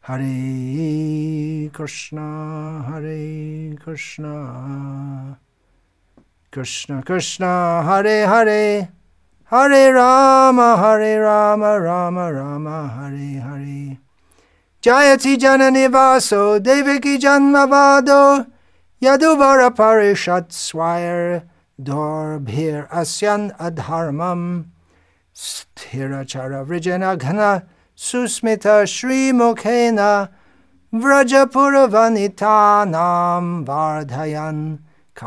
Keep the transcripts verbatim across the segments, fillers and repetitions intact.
Hare Krishna, Hare Krishna, Krishna Krishna, Hare Hare, Hare Rama, Hare Rama, Rama Rama, Hare Hare. Jayati Janani Vaso, Devaki Janmavado, Yaduvara Parishat Swire, Dorbhir Asyan Adharmam, Sthirachara Vrijana Ghana, Susmita Shri Mukhena, Vrajapura Vanitanam Vardhayan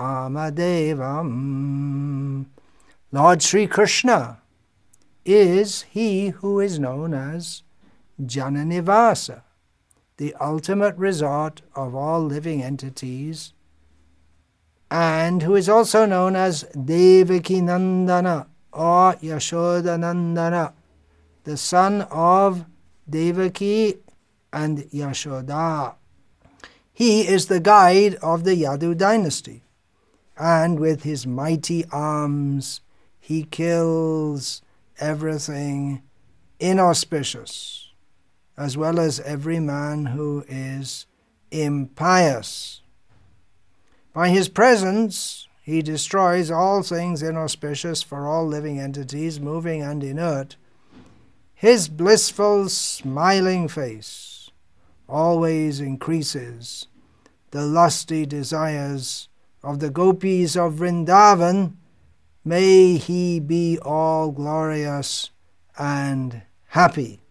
Kamadevam. Lord Sri Krishna is he who is known as Jananivasa, the ultimate resort of all living entities, and who is also known as Devaki Nandana or Yashoda Nandana, the son of Devaki and Yashoda. He is the guide of the Yadu dynasty, and with his mighty arms he kills everything inauspicious, as well as every man who is impious. By his presence, he destroys all things inauspicious for all living entities, moving and inert. His blissful, smiling face always increases the lusty desires of the gopis of Vrindavan. May he be all glorious and happy.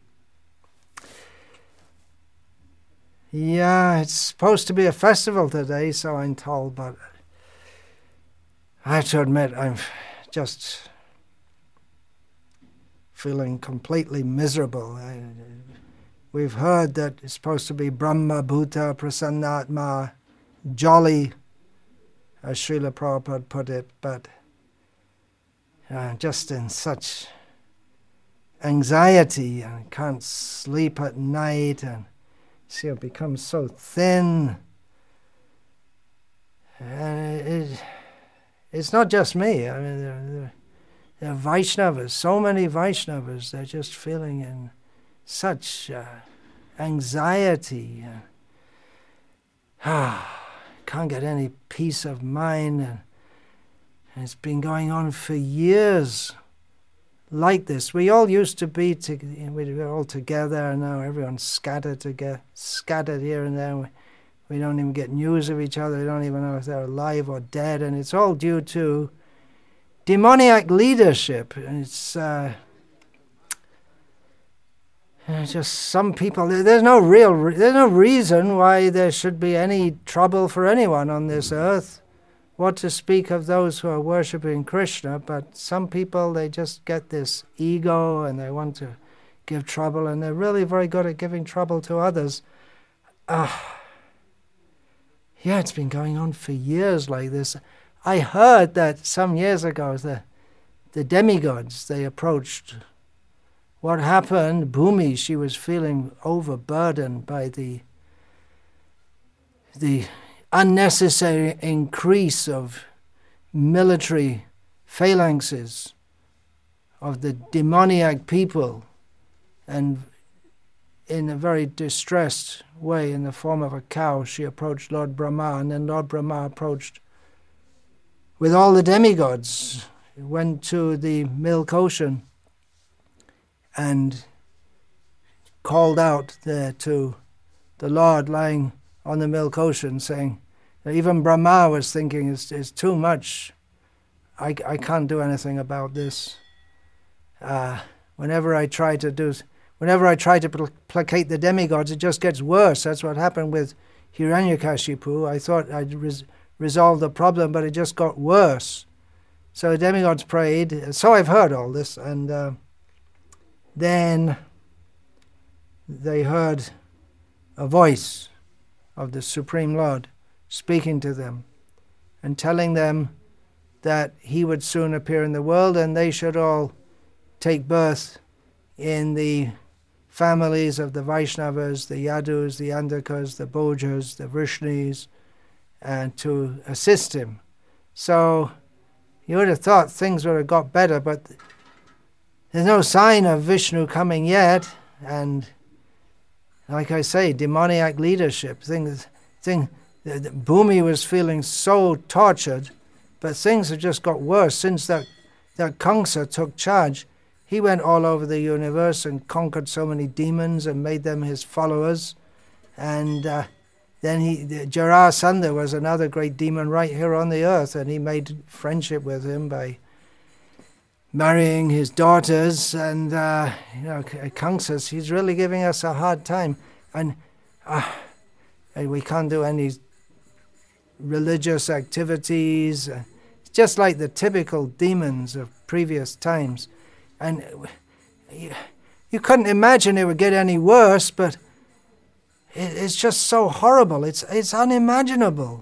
Yeah, it's supposed to be a festival today, so I'm told, but I have to admit I'm just feeling completely miserable. I, we've heard that it's supposed to be Brahma Bhuta Prasannatma, jolly, as Srila Prabhupada put it, but uh, just in such anxiety, and I can't sleep at night, and see, I've become so thin. And it, it's not just me. I mean, there, there, there are Vaishnavas, so many Vaishnavas, they're just feeling in such uh, anxiety. Ah, can't get any peace of mind. And, and it's been going on for years like this. We all used to be, to, we were all together, and now everyone's scattered together, scattered here and there. We, we don't even get news of each other. We don't even know if they're alive or dead, and it's all due to demoniac leadership. And it's uh, just some people. There's no real, there's no reason why there should be any trouble for anyone on this earth. What to speak of those who are worshipping Krishna, but some people, they just get this ego and they want to give trouble, and they're really very good at giving trouble to others. Uh, yeah, it's been going on for years like this. I heard that some years ago, the, the demigods, they approached. What happened, Bhumi, she was feeling overburdened by the the unnecessary increase of military phalanxes of the demoniac people, and in a very distressed way, in the form of a cow, she approached Lord Brahma, and then Lord Brahma approached with all the demigods, went to the milk ocean and called out there to the Lord lying on the milk ocean, saying that even Brahma was thinking, it's, it's too much. I, I can't do anything about this. Uh, whenever I try to do, whenever I try to pl- placate the demigods, it just gets worse. That's what happened with Hiranyakashipu. I thought I'd res- resolve the problem, but it just got worse. So the demigods prayed. So I've heard all this, and uh, then they heard a voice of the Supreme Lord speaking to them and telling them that he would soon appear in the world and they should all take birth in the families of the Vaishnavas, the Yadus, the Andakas, the Bhojas, the Vrishnis, and to assist him. So you would have thought things would have got better, but there's no sign of Vishnu coming yet, and like I say, demoniac leadership. Things, thing, the, the, Bhumi was feeling so tortured, but things have just got worse since that, that Kamsa took charge. He went all over the universe and conquered so many demons and made them his followers. And uh, then he, the Jarasandha was another great demon right here on the earth, and he made friendship with him by marrying his daughters. And uh, you know, Kamsa, he's really giving us a hard time, and uh, we can't do any religious activities. It's just like the typical demons of previous times. And you, you couldn't imagine it would get any worse, but it, it's just so horrible. It's it's unimaginable.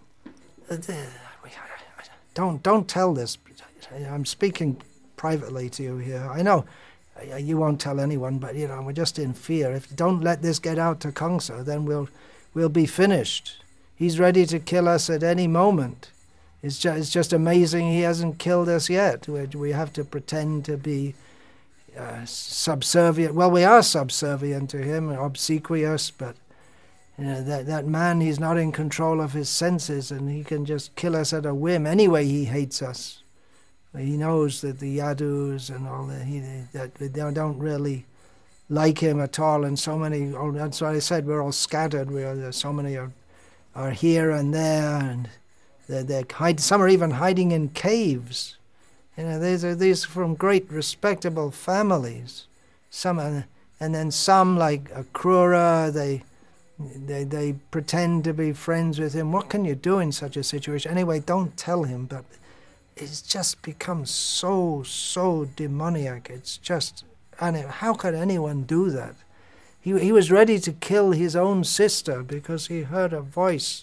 Don't don't tell this. I'm speaking privately to you here. I know you won't tell anyone, but you know we're just in fear. If you don't let this get out to Kamsa, then we'll we'll be finished. He's ready to kill us at any moment. It's just, it's just amazing he hasn't killed us yet. We, we have to pretend to be Uh, subservient. Well, we are subservient to him, obsequious, but you know, that that man, he's not in control of his senses, and he can just kill us at a whim. Anyway, he hates us. He knows that the Yadus and all that, he, that they don't really like him at all, and so many, that's why I said we're all scattered. We are, so many are, are here and there, and they're, they're hide, some are even hiding in caves. You know, these are these from great respectable families. Some, are, and then some like Akrura, they, they, they pretend to be friends with him. What can you do in such a situation? Anyway, don't tell him. But it's just become so so demoniac. It's just, and it, how could anyone do that? He he was ready to kill his own sister because he heard a voice.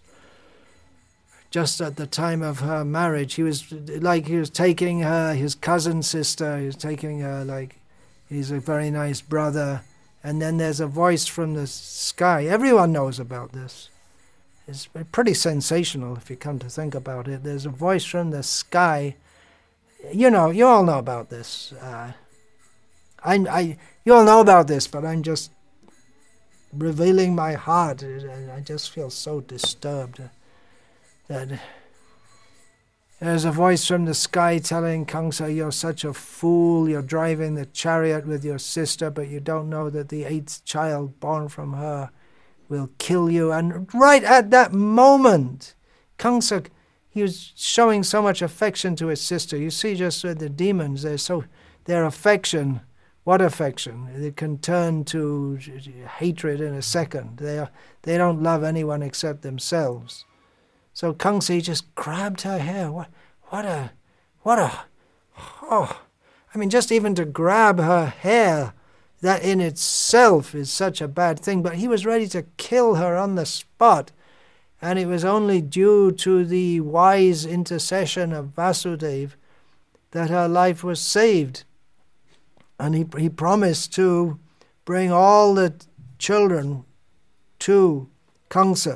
Just at the time of her marriage, he was like he was taking her, his cousin sister, he was taking her like he's a very nice brother. And then there's a voice from the sky. Everyone knows about this. It's pretty sensational if you come to think about it. There's a voice from the sky. You know, you all know about this. Uh, I, I, you all know about this, but I'm just revealing my heart. I just feel so disturbed. That there's a voice from the sky telling Kamsa, you're such a fool, you're driving the chariot with your sister, but you don't know that the eighth child born from her will kill you. And right at that moment, Kamsa, he was showing so much affection to his sister. You see just with the demons, they're so, their affection, what affection? It can turn to hatred in a second. They are, they don't love anyone except themselves. So Kamsa just grabbed her hair. What, what a, what a, oh, I mean, just even to grab her hair, that in itself is such a bad thing. But he was ready to kill her on the spot. And it was only due to the wise intercession of Vasudeva that her life was saved. And he, he promised to bring all the children to Kamsa.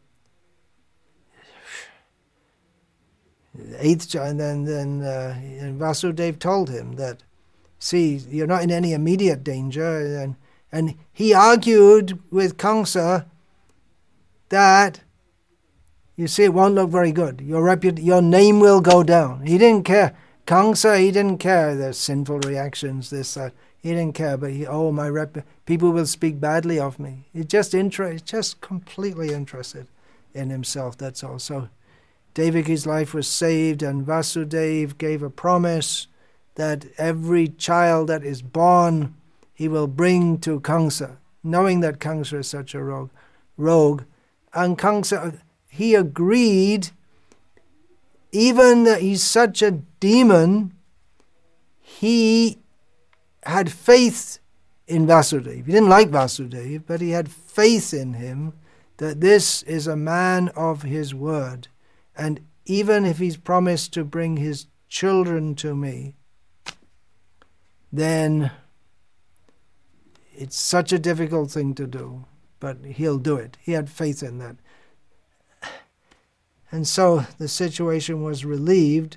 Eighth, and then then uh, and Vasudeva told him that, see, you're not in any immediate danger, and and he argued with Kamsa that, you see, it won't look very good. Your reput- your name will go down. He didn't care. Kamsa, he didn't care. There's sinful reactions, this, that. He didn't care. But he, oh, my rep- people will speak badly of me. He just inter- just completely interested in himself. That's all. So Devaki's life was saved, and Vasudeva gave a promise that every child that is born, he will bring to Kamsa, knowing that Kamsa is such a rogue. rogue. And Kamsa, he agreed, even that he's such a demon, he had faith in Vasudeva. He didn't like Vasudeva, but he had faith in him that this is a man of his word. And even if he's promised to bring his children to me, then it's such a difficult thing to do, but he'll do it. He had faith in that. And so the situation was relieved.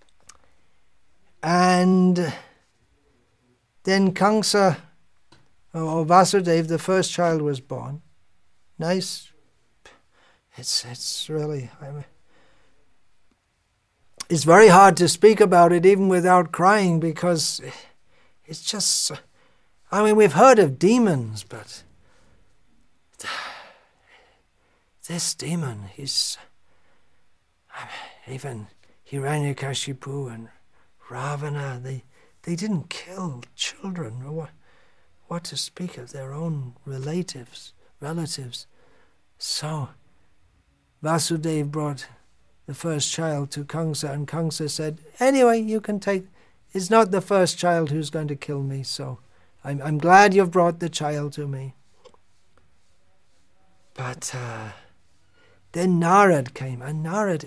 And then Kamsa, Oh, Vasudeva, the first child was born. Nice. It's it's really, I mean, it's very hard to speak about it even without crying, because it's just, I mean, we've heard of demons, but this demon, he's, I mean, even Hiranyakashipu and Ravana, they they didn't kill children, or what, what to speak of their own relatives, relatives. So Vasudeva brought the first child to Kamsa, and Kamsa said, anyway, you can take, it's not the first child who's going to kill me, so I'm, I'm glad you've brought the child to me. But uh, then Narad came, and Narad,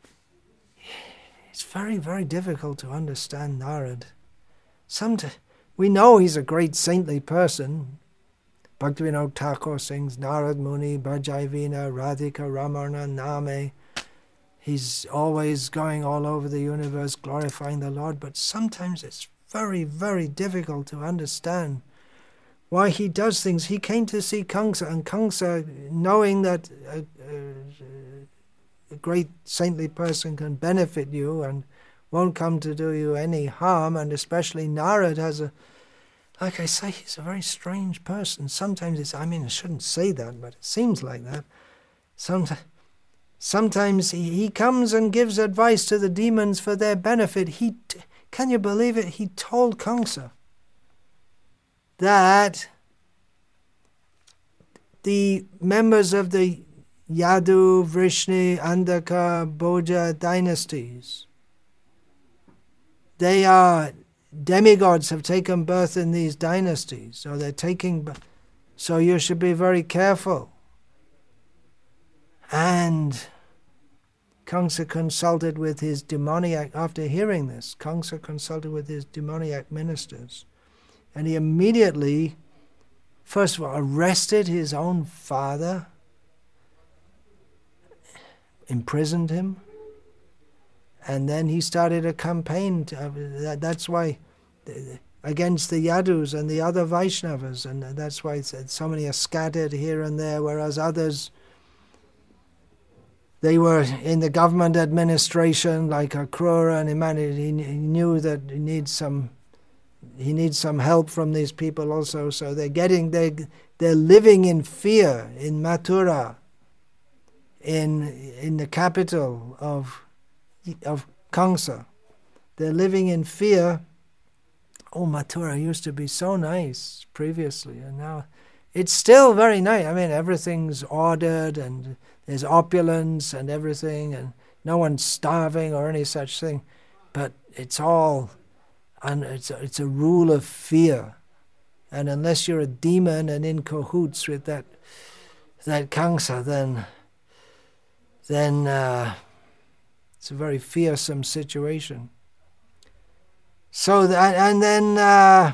it's very, very difficult to understand Narad. Sometimes, we know he's a great saintly person. Bhaktivinoda Thakur sings, Narad Muni, Bhajai Vina, Radhika Ramana Name. He's always going all over the universe glorifying the Lord, but sometimes it's very, very difficult to understand why he does things. He came to see Kamsa, and Kamsa, knowing that a, a, a great saintly person can benefit you and won't come to do you any harm, and especially Narad has a, like I say, he's a very strange person. Sometimes it's, I mean, I shouldn't say that, but it seems like that. Sometimes, sometimes he, he comes and gives advice to the demons for their benefit. He, can you believe it? He told Kamsa that the members of the Yadu, Vrishni, Andhaka, Bhoja dynasties, they are demigods, have taken birth in these dynasties, so they're taking, so you should be very careful. And Kamsa consulted with his demoniac, after hearing this, Kamsa consulted with his demoniac ministers, and he immediately, first of all, arrested his own father, imprisoned him, and then he started a campaign. To, uh, that, that's why, uh, against the Yadus and the other Vaishnavas, and that's why so many are scattered here and there, whereas others, they were in the government administration, like Akrura, and he, he knew that he needs some, he needs some help from these people also. So they're getting, they they're living in fear in Mathura, in in the capital of of Kamsa. They're living in fear. Oh, Mathura used to be so nice previously, and now it's still very nice. I mean, everything's ordered, and there's opulence and everything, and no one's starving or any such thing. But it's all, and it's a, it's a rule of fear. And unless you're a demon and in cahoots with that that Kamsa, then then uh, it's a very fearsome situation. So that, and then uh,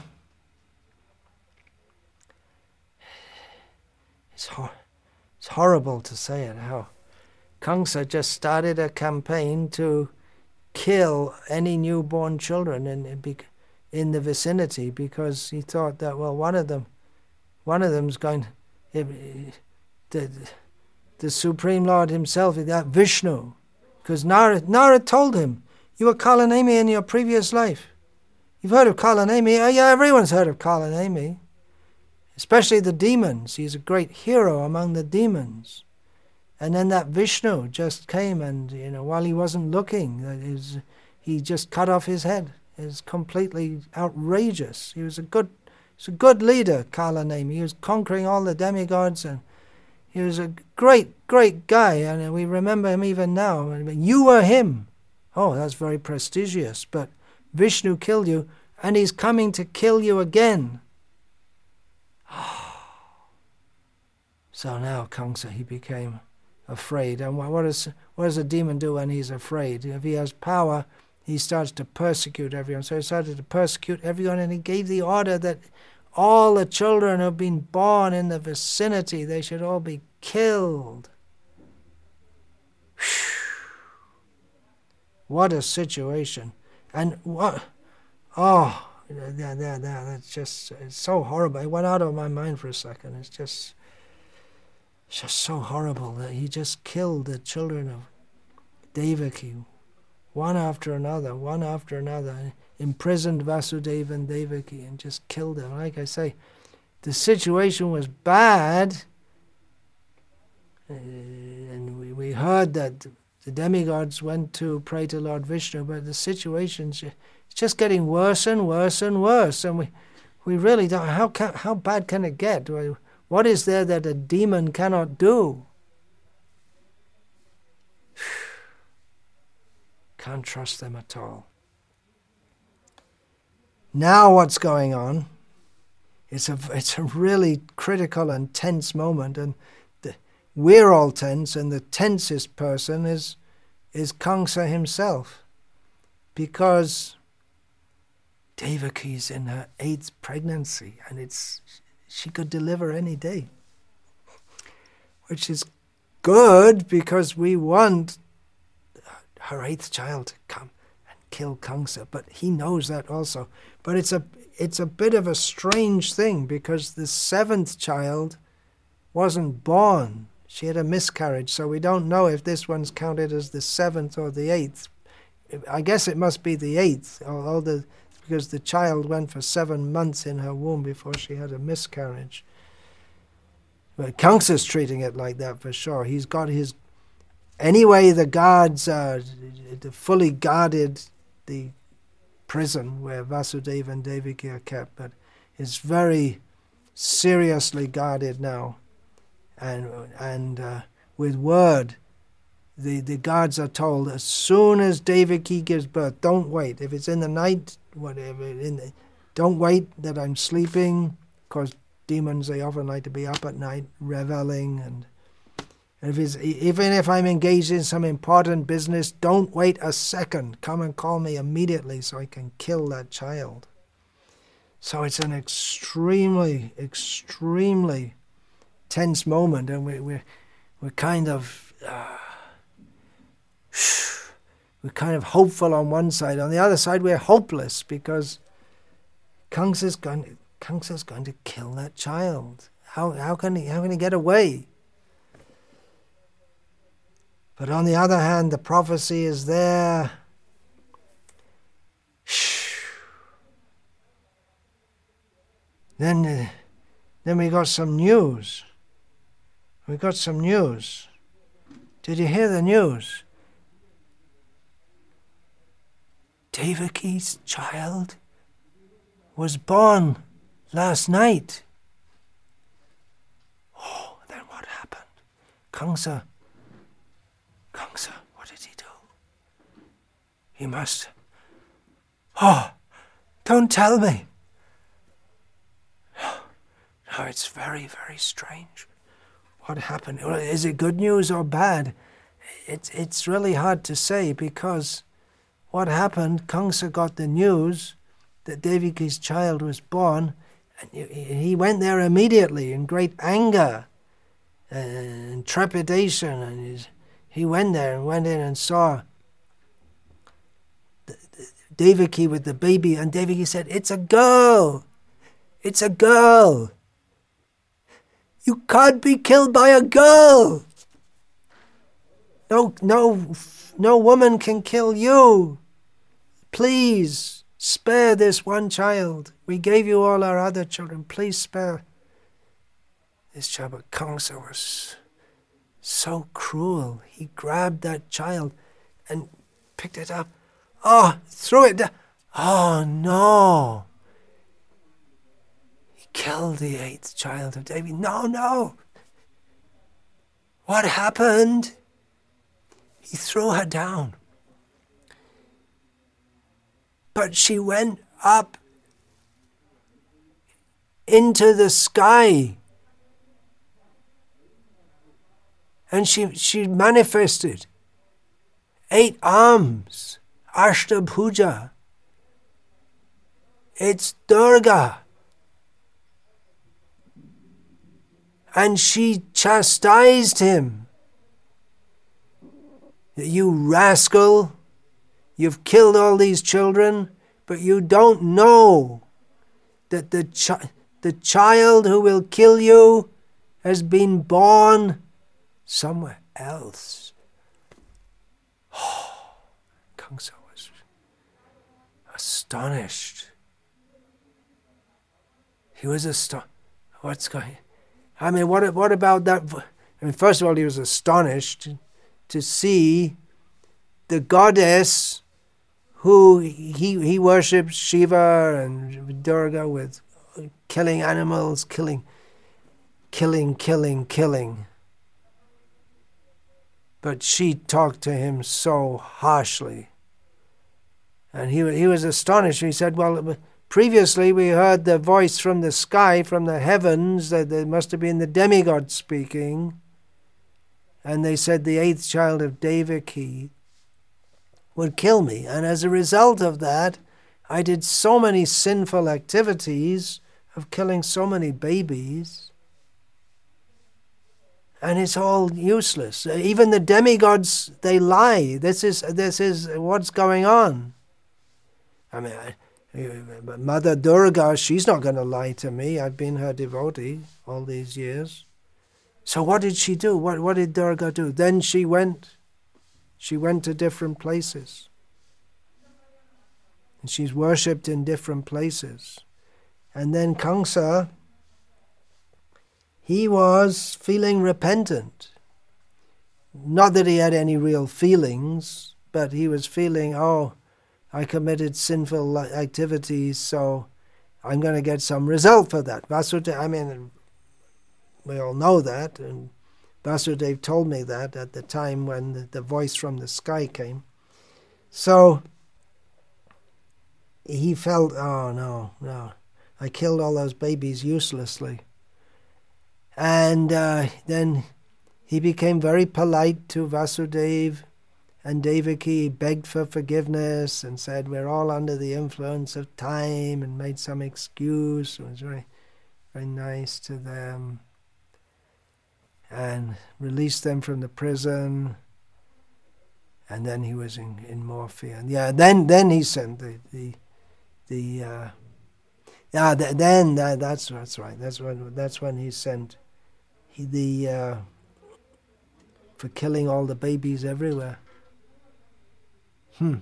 it's hor- it's horrible to say it, how Kamsa just started a campaign to kill any newborn children in in, in the vicinity, because he thought that, well, one of them, one of them's going, it, the the Supreme Lord himself, that Vishnu, because Narad, Narad told him, you were Kalanemi in your previous life. You've heard of Kalanemi? Oh, yeah, everyone's heard of Kalanemi, especially the demons. He's a great hero among the demons. And then that Vishnu just came, and, you know, while he wasn't looking, his, he just cut off his head. It was completely outrageous. He was a good, he was a good leader, Kalanemi. He was conquering all the demigods, and he was a great, great guy, and we remember him even now. You were him. Oh, that's very prestigious, but Vishnu killed you, and he's coming to kill you again. So now Kamsa, he became afraid. And what does, what does a demon do when he's afraid? If he has power, he starts to persecute everyone. So he started to persecute everyone, and he gave the order that all the children who have been born in the vicinity, they should all be killed. What a situation. And what, oh, There, there, there. That's just, it's so horrible. It went out of my mind for a second. It's just, it's just so horrible that he just killed the children of Devaki, one after another, one after another, imprisoned Vasudeva and Devaki and just killed them. Like I say, the situation was bad, uh, and we, we heard that the demigods went to pray to Lord Vishnu, but the situation's it's just getting worse and worse and worse, and we, we really don't. How can, how bad can it get? What is there that a demon cannot do? Can't trust them at all. Now what's going on? It's a it's a really critical and tense moment, and the, we're all tense, and the tensest person is is Kamsa himself, because Devaki's in her eighth pregnancy, and it's she could deliver any day, which is good because we want her eighth child to come and kill Kamsa, but he knows that also. But it's a it's a bit of a strange thing because the seventh child wasn't born. She had a miscarriage, so we don't know if this one's counted as the seventh or the eighth. I guess it must be the eighth, although the because the child went for seven months in her womb before she had a miscarriage. But Kamsa's treating it like that for sure. He's got his... Anyway, the guards are fully guarded the prison where Vasudeva and Devaki are kept, but it's very seriously guarded now. And and uh, with word, the, the guards are told, as soon as Devaki gives birth, don't wait. If it's in the night, whatever, in the, don't wait that I'm sleeping, because demons, they often like to be up at night, reveling, and if it's, even if I'm engaged in some important business, don't wait a second. Come and call me immediately so I can kill that child. So it's an extremely, extremely tense moment, and we, we're we're kind of uh, we're kind of hopeful on one side. On the other side, we're hopeless because Kamsa's going Kamsa's going to kill that child. How how can he how can he get away? But on the other hand, the prophecy is there. Then, uh, then we got some news. We got some news. Did you hear the news? Devaki's child was born last night. Oh, then what happened? Kamsa. Kamsa, what did he do? He must... Oh, don't tell me. No, it's very, very strange. What happened? Is it good news or bad? It's it's really hard to say because what happened, Kamsa got the news that Devaki's child was born, and he went there immediately in great anger and trepidation, and his... He went there and went in and saw Devaki with the baby, and Devaki said, "It's a girl! It's a girl! You can't be killed by a girl! No, no, no woman can kill you! Please, spare this one child. We gave you all our other children. Please spare this child." But Kamsa was so cruel. He grabbed that child and picked it up. Oh, threw it down. Oh, no. He killed the eighth child of Devi. No, no. What happened? He threw her down. But she went up into the sky. And she, she manifested eight arms, Ashtabhuja. It's Durga. And she chastised him. "You rascal, you've killed all these children but you don't know that the chi- the child who will kill you has been born somewhere else. Oh, Kangsa was astonished. He was astonished. What's going? I mean, what what about that? I mean, first of all, he was astonished to see the goddess who he he worships, Shiva and Durga, with killing animals, killing, killing, killing, killing. But she talked to him so harshly, and he he was astonished. He said, "Well, previously we heard the voice from the sky, from the heavens, that there must have been the demigod speaking, and they said the eighth child of Devaki would kill me. And as a result of that, I did so many sinful activities of killing so many babies, and it's all useless. Even the demigods, they lie. This is this is what's going on. I mean, I, Mother Durga, she's not going to lie to me. I've been her devotee all these years. So what did she do? What what did Durga do? Then she went, she went to different places. And she's worshipped in different places. And then Kangsa, he was feeling repentant. Not that he had any real feelings, but he was feeling, oh, I committed sinful activities, so I'm going to get some result for that. Vasudeva, I mean, we all know that, and Vasudeva told me that at the time when the, the voice from the sky came. So he felt, oh no, no, I killed all those babies uselessly. And uh, then he became very polite to Vasudeva and Devaki, begged for forgiveness and said, we're all under the influence of time, and made some excuse. It was very, very nice to them. And released them from the prison. And then he was in, in Morphia. And yeah, then then he sent the the the uh, yeah. Th- then that, that's that's right. That's when that's when he sent he the uh, for killing all the babies everywhere. Hmm.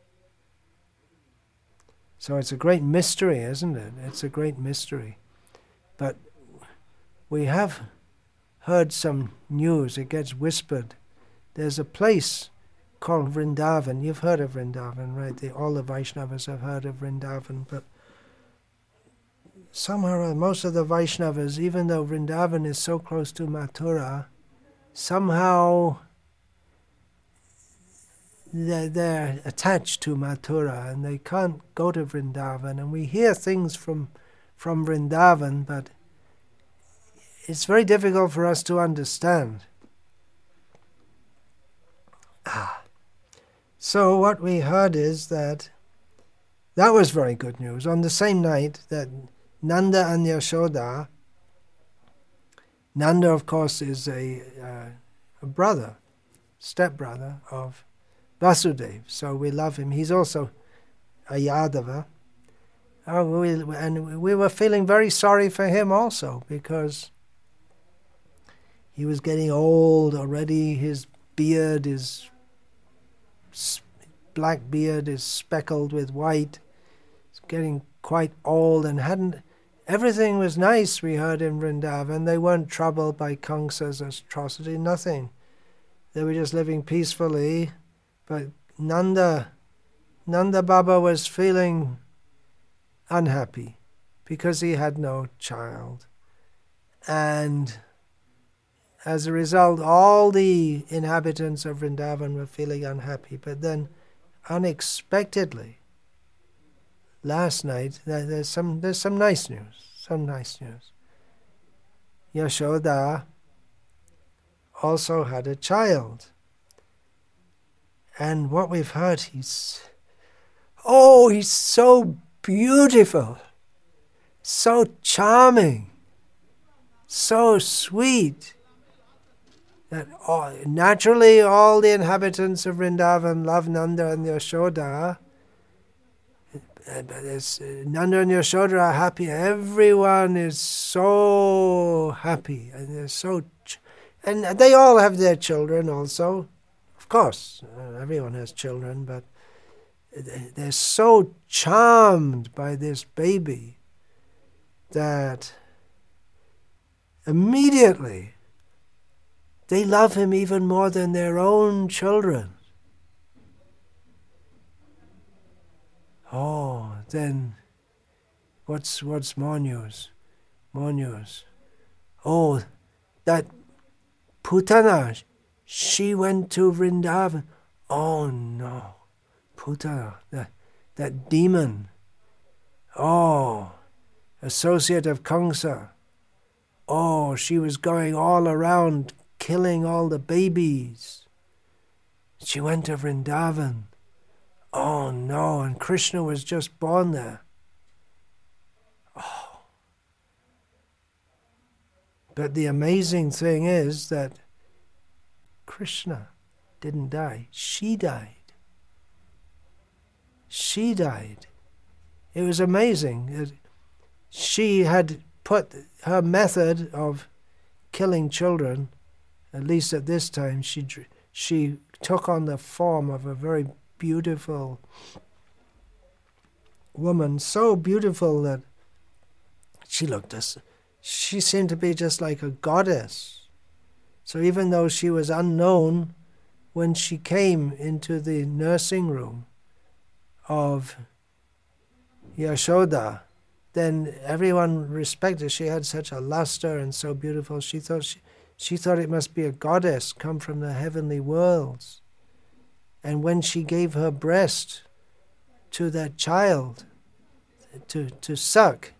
So it's a great mystery, isn't it? It's a great mystery. But we have heard some news. It gets whispered. There's a place called Vrindavan. You've heard of Vrindavan, right? The, all the Vaishnavas have heard of Vrindavan, but somehow or other, most of the Vaishnavas, even though Vrindavan is so close to Mathura, somehow they're, they're attached to Mathura and they can't go to Vrindavan. And we hear things from, from Vrindavan, but it's very difficult for us to understand. Ah. So what we heard is that that was very good news. On the same night that Nanda and Yashoda, Nanda of course is a, uh, a brother, stepbrother of Vasudeva, so we love him. He's also a Yadava. Oh, we, and we were feeling very sorry for him also, because he was getting old already. His beard is, black beard is speckled with white. He's getting quite old and hadn't, everything was nice, we heard in Vrindavan. They weren't troubled by Kangsa's atrocity, nothing. They were just living peacefully. But Nanda, Nanda Baba was feeling unhappy because he had no child. And as a result, all the inhabitants of Vrindavan were feeling unhappy. But then, unexpectedly, last night, there's some there's some nice news. Some nice news. Yashoda also had a child. And what we've heard, he's, oh, he's so beautiful, so charming, so sweet, that all, naturally all the inhabitants of Vrindavan love Nanda and Yashoda. uh, but it's, uh, Nanda and Yashoda are happy. Everyone is so happy, and they're so, ch- and they all have their children also. Of course, uh, everyone has children, but they're so charmed by this baby that immediately they love him even more than their own children. Oh, then what's what's more news? More news. Oh, that Putana, she went to Vrindavan. Oh no, Putana, that, that demon. Oh, associate of Kamsa. Oh, she was going all around killing all the babies. She went to Vrindavan. Oh no, and Krishna was just born there. Oh. But the amazing thing is that Krishna didn't die. She died. She died. It was amazing. She had put her method of killing children, at least at this time, she she took on the form of a very beautiful woman, so beautiful that she looked as she seemed to be just like a goddess. So even though she was unknown, when she came into the nursing room of Yashoda, then everyone respected. She had such a luster and so beautiful. She thought she, she thought it must be a goddess come from the heavenly worlds. And when she gave her breast to that child to to suck,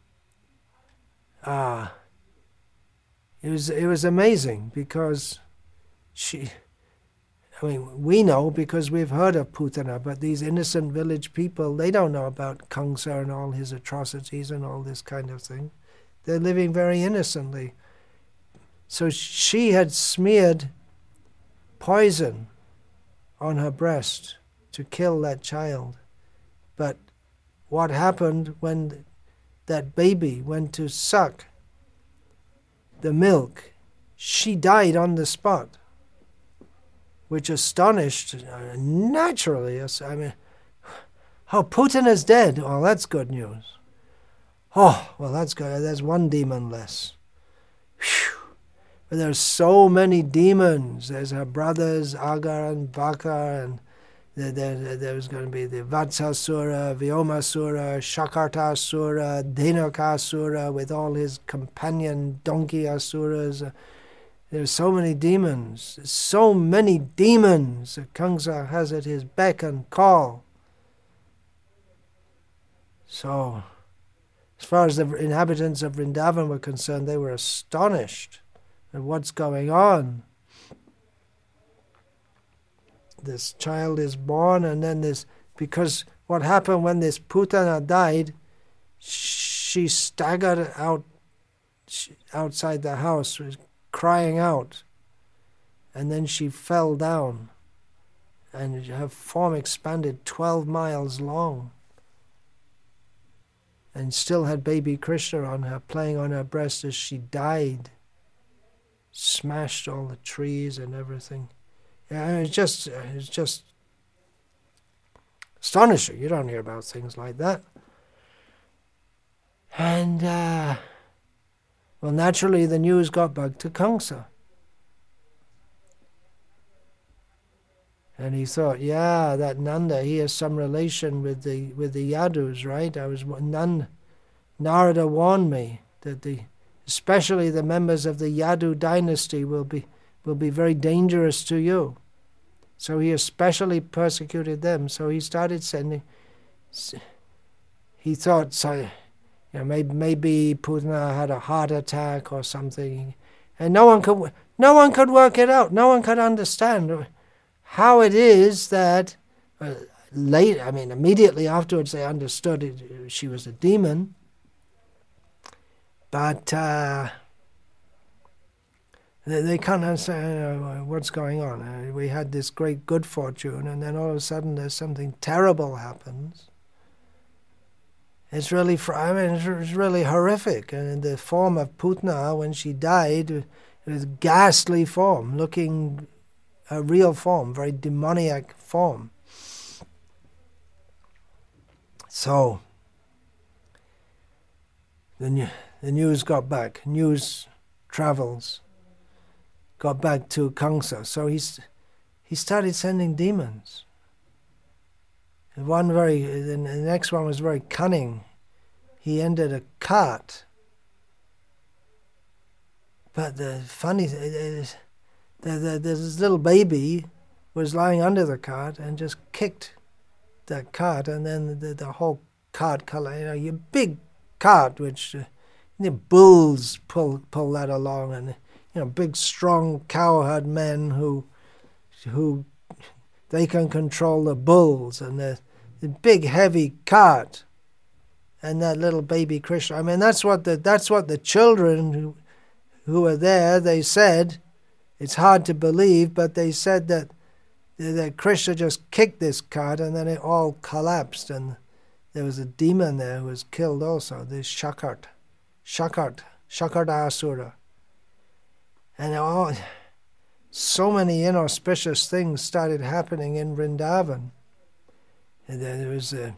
ah, it was it was amazing because she. I mean, we know because we've heard of Putana, but these innocent village people, they don't know about Kamsa and all his atrocities and all this kind of thing. They're living very innocently. So she had smeared poison on her breast to kill that child. But what happened when that baby went to suck the milk? She died on the spot, which astonished, uh, naturally, yes, I mean, oh, Putin is dead. Oh, that's good news. Oh, well, that's good. There's one demon less. Whew. But there's so many demons. There's her brothers, Agar and Baka, and there, there, there's going to be the Vatsasura, Vyomasura, Shakartasura, Dhenukasura, with all his companion donkey asuras. Uh, There's so many demons, so many demons that Kamsa has at his beck and call. So, as far as the inhabitants of Vrindavan were concerned, they were astonished at what's going on. This child is born, and then this, because what happened when this Putana died, she staggered out outside the house, crying out, and then she fell down, and her form expanded twelve miles long, and still had baby Krishna on her, playing on her breast as she died, smashed all the trees and everything. Yeah, it's just, it's just astonishing. You don't hear about things like that. And, uh, well, naturally, the news got back to Kamsa. And he thought, yeah, that Nanda, he has some relation with the with the Yadus, right? I was Nan, Narada warned me that the, especially the members of the Yadu dynasty, will be will be very dangerous to you. So he especially persecuted them. So he started sending. He thought, so, you know, maybe maybe Putana had a heart attack or something, and no one could no one could work it out. No one could understand how it is that uh, late. I mean, immediately afterwards they understood it, she was a demon, but uh, they, they can't understand uh, what's going on. Uh, we had this great good fortune, and then all of a sudden there's something terrible happens. It's really, I mean, it's really horrific. And the form of Putna, when she died, it was ghastly form, looking a real form, very demoniac form. So, the, new, the news got back, news travels, got back to Kamsa. So he's, he started sending demons. One very, the next one was very cunning. He entered a cart. But the funny thing is, the, the, this little baby was lying under the cart and just kicked that cart, and then the, the whole cart color, you know, your big cart, which uh, the bulls pull pull that along, and you know, big strong cowherd men who who they can control the bulls, and the, the big heavy cart, and that little baby Krishna. I mean, that's what the that's what the children who who were there, they said. It's hard to believe, but they said that that Krishna just kicked this cart, and then it all collapsed, and there was a demon there who was killed also, this Shakart, Shakart, Shakardasura. And all, so many inauspicious things started happening in Vrindavan. And there was a,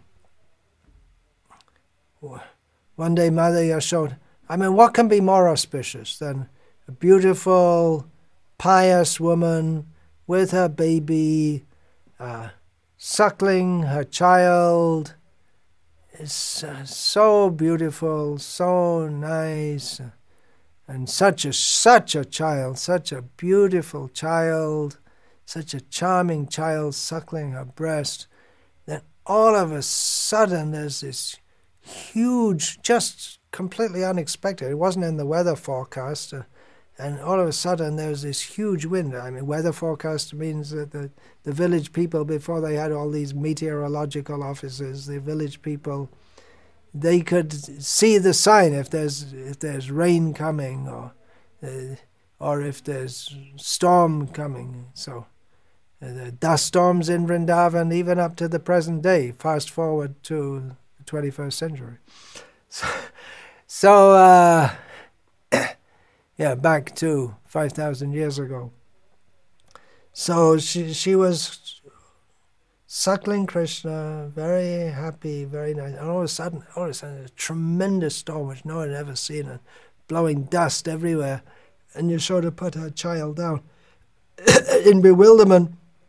one day Mother Yashoda, I mean, what can be more auspicious than a beautiful, pious woman with her baby, uh, suckling her child? It's uh, so beautiful, so nice, and such a such a child, such a beautiful child, such a charming child suckling her breast. Then all of a sudden there's this huge, just completely unexpected. It wasn't in the weather forecast. Uh, And all of a sudden, there was this huge wind. I mean, weather forecast means that the, the village people, before they had all these meteorological offices, the village people, they could see the sign if there's if there's rain coming, or uh, or if there's storm coming. So uh, the dust storms in Vrindavan, even up to the present day. Fast forward to the twenty-first century. So. so uh, Yeah, back to five thousand years ago. So she she was suckling Krishna, very happy, very nice. And all of a sudden, all of a sudden, a tremendous storm which no one had ever seen, and blowing dust everywhere. And Yashoda put her child down in bewilderment.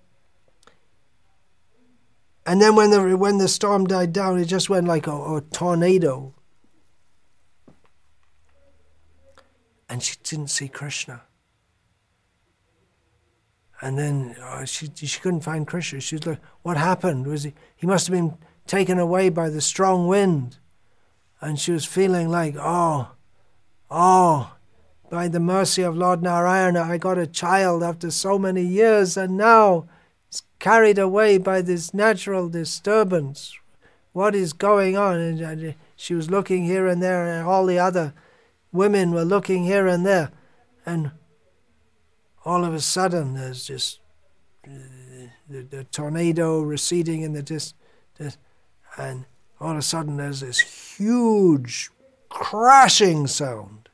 And then when the when the storm died down, it just went like a, a tornado. And she didn't see Krishna. And then uh, she she couldn't find Krishna. She was like, what happened? Was he, he must have been taken away by the strong wind. And she was feeling like, oh, oh, by the mercy of Lord Narayana, I got a child after so many years, and now it's carried away by this natural disturbance. What is going on? And she was looking here and there, and all the other women were looking here and there, and all of a sudden there's just uh, the, the tornado receding in the distance, and all of a sudden there's this huge crashing sound.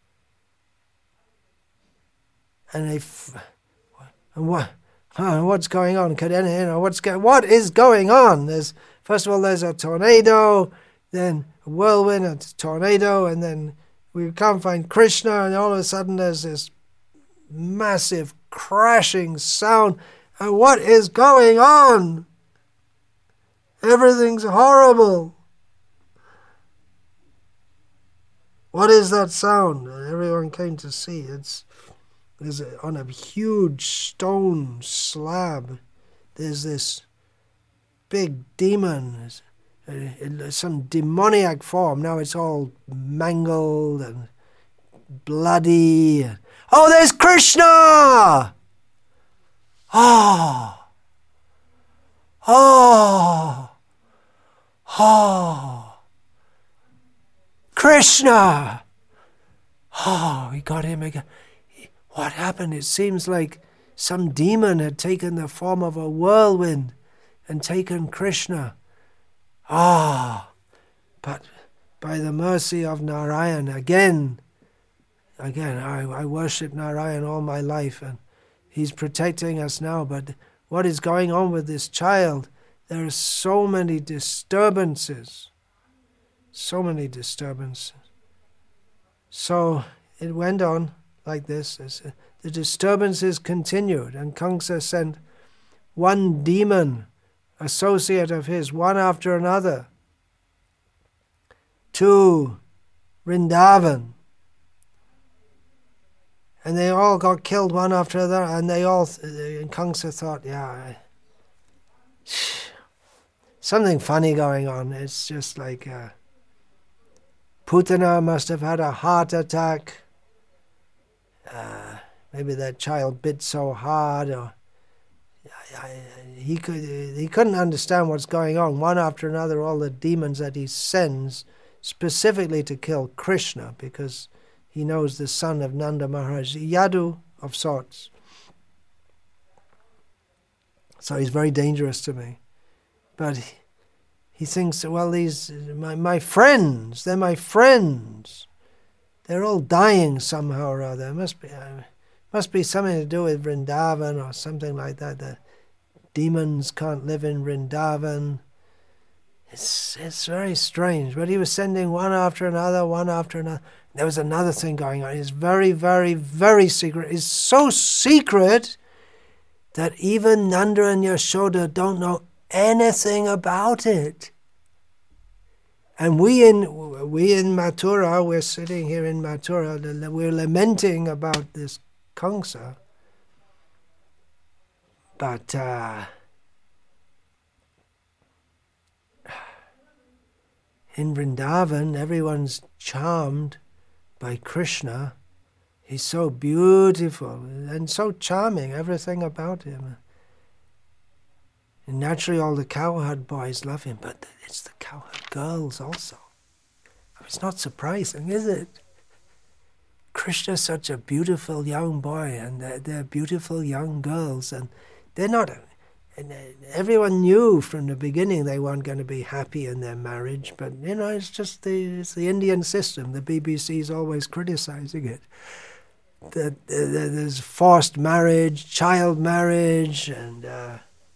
And they, f- and what, huh, what's going on? Could any, you know, what's go- what is going on? There's first of all there's a tornado, then a whirlwind, a tornado, and then we can't find Krishna, and all of a sudden there's this massive crashing sound. And what is going on? Everything's horrible. What is that sound? And everyone came to see. It's, it's on a huge stone slab. There's this big demon. Uh, some demoniac form. Now it's all mangled and bloody. Oh, there's Krishna! Oh! Oh! Oh! Krishna! Oh, we got him again. What happened? It seems like some demon had taken the form of a whirlwind and taken Krishna. Ah, But by the mercy of Narayan, again, again, I, I worship Narayan all my life, and he's protecting us now. But what is going on with this child? There are so many disturbances, so many disturbances. So it went on like this. The disturbances continued, and Kamsa sent one demon, associate of his, one after another, to Vrindavan. And they all got killed one after another, and they all, and Kamsa thought, yeah, something funny going on. It's just like uh, Putana must have had a heart attack. Uh, maybe that child bit so hard, or I, I, he could he couldn't understand what's going on. One after another, all the demons that he sends specifically to kill Krishna, because he knows the son of Nanda Maharaj, Yadu of sorts. So he's very dangerous to me. But he, he thinks, well, these my my friends, they're my friends. They're all dying somehow or other. It must be, uh, must be something to do with Vrindavan or something like that. The demons can't live in Vrindavan. It's it's very strange. But he was sending one after another, one after another. There was another thing going on. It's very, very, very secret. It's so secret that even Nanda and Yashoda don't know anything about it. And we in we in Mathura, we're sitting here in Mathura, we're lamenting about this Kamsa. But uh, in Vrindavan, everyone's charmed by Krishna. He's so beautiful and so charming, everything about him. And naturally all the cowherd boys love him, but it's the cowherd girls also. It's not surprising, is it? Krishna's such a beautiful young boy, and they're, they're beautiful young girls, and they're not... And everyone knew from the beginning they weren't going to be happy in their marriage, but, you know, it's just the, it's the Indian system. The B B C's always criticizing it. That there's forced marriage, child marriage, and... Uh,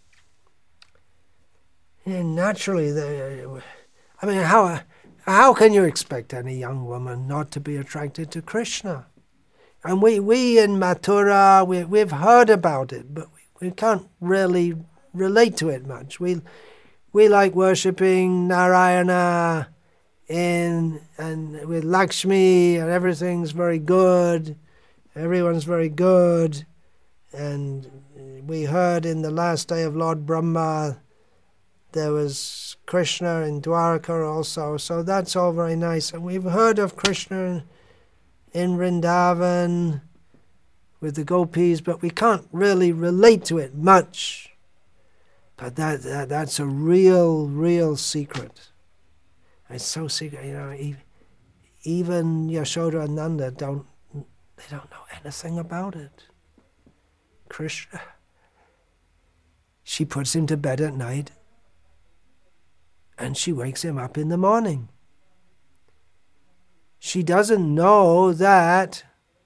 And naturally, the, I mean, how how can you expect any young woman not to be attracted to Krishna? And we, we in Mathura, we, we've heard about it, but we, we can't really relate to it much. We we like worshipping Narayana in, and with Lakshmi, and everything's very good. Everyone's very good. And we heard in the last day of Lord Brahma, there was Krishna in Dwarka also, so that's all very nice. And we've heard of Krishna in Vrindavan with the gopis, but we can't really relate to it much. But that, that that's a real, real secret. It's so secret, you know. Even Yashoda and Nanda don't, they don't know anything about it. Krishna, she puts him to bed at night, and she wakes him up in the morning. She doesn't know that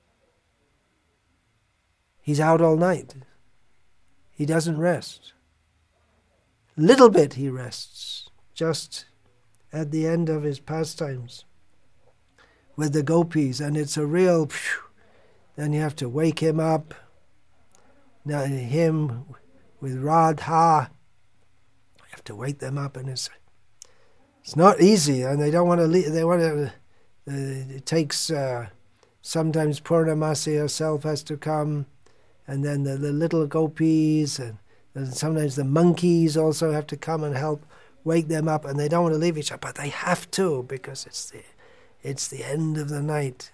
he's out all night. He doesn't rest. Little bit he rests, just at the end of his pastimes with the gopis, and it's a real phew. Then you have to wake him up. Now him with Radha, you have to wake them up, and it's it's not easy, and they don't want to leave. They want to. Uh, it takes uh, sometimes Purnamasi herself has to come, and then the, the little gopis, and, and sometimes the monkeys also have to come and help wake them up, and they don't want to leave each other, but they have to, because it's the it's the end of the night.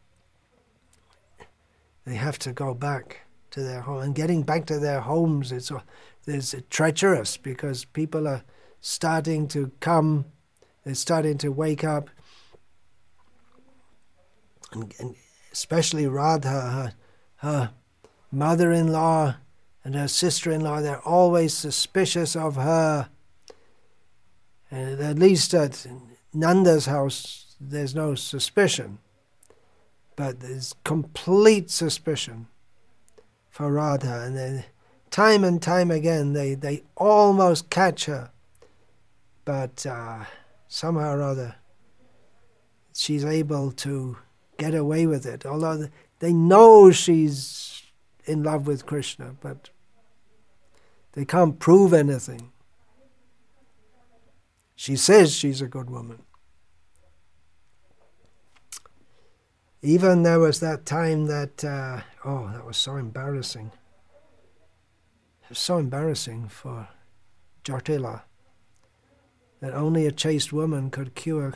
They have to go back to their home, and getting back to their homes, it's it's treacherous, because people are starting to come, they're starting to wake up, and, and especially Radha, her, her mother-in-law and her sister-in-law, they're always suspicious of her, and at least at Nanda's house, there's no suspicion, but there's complete suspicion for Radha, and then time and time again they, they almost catch her, but uh, somehow or other she's able to get away with it, although they know she's in love with Krishna, but they can't prove anything. She says she's a good woman. Even there was that time that, uh, oh, that was so embarrassing. It was so embarrassing for Jatila that only a chaste woman could cure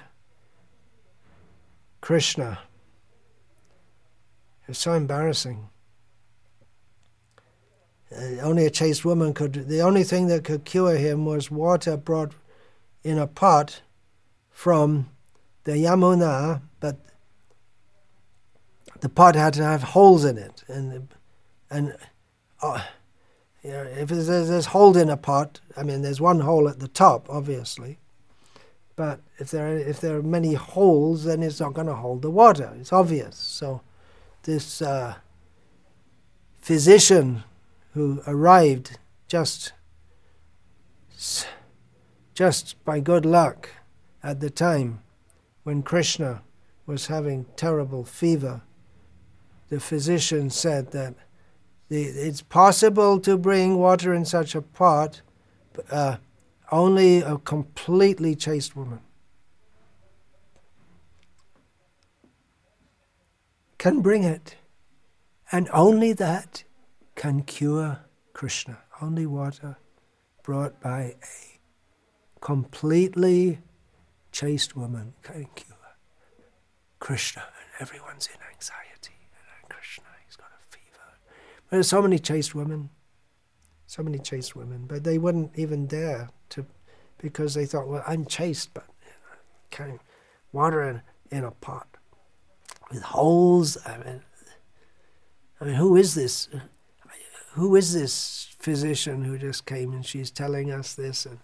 Krishna. It was so embarrassing. Uh, only a chaste woman could, the only thing that could cure him was water brought in a pot from the Yamuna, but the pot had to have holes in it, and and uh, you know, if there's, there's holes in a pot, I mean, there's one hole at the top, obviously, but if there are, if there are many holes, then it's not going to hold the water. It's obvious. So this uh, physician who arrived just just by good luck at the time when Krishna was having terrible fever, the physician said that the, it's possible to bring water in such a pot, but, uh, only a completely chaste woman can bring it, and only that can cure Krishna. Only water brought by a completely chaste woman can cure Krishna, and everyone's in anxiety. And Krishna, he's got a fever. But there's so many chaste women, so many chaste women, but they wouldn't even dare to, because they thought, well, I'm chaste, but you know, carrying water in, in a pot with holes. I mean, I mean, who is this? Who is this physician who just came and she's telling us this? And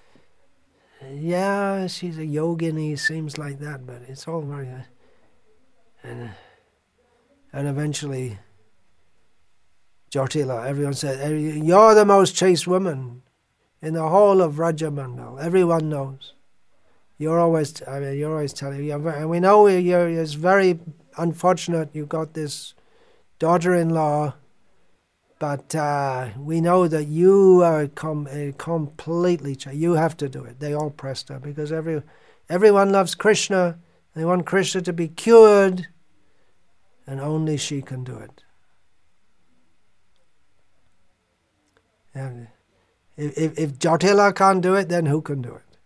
yeah, she's a yogini, seems like that, but it's all very... Uh, and, and eventually, Jatila, everyone said, you're the most chaste woman in the whole of Rajamandal. Everyone knows. You're always, I mean, you're always telling, you're very, and we know you're, it's very unfortunate you got this daughter-in-law, but uh, we know that you are com- uh, completely chaste. You have to do it. They all pressed her because every everyone loves Krishna. They want Krishna to be cured, and only she can do it. And if, if, if Jatila can't do it, then who can do it?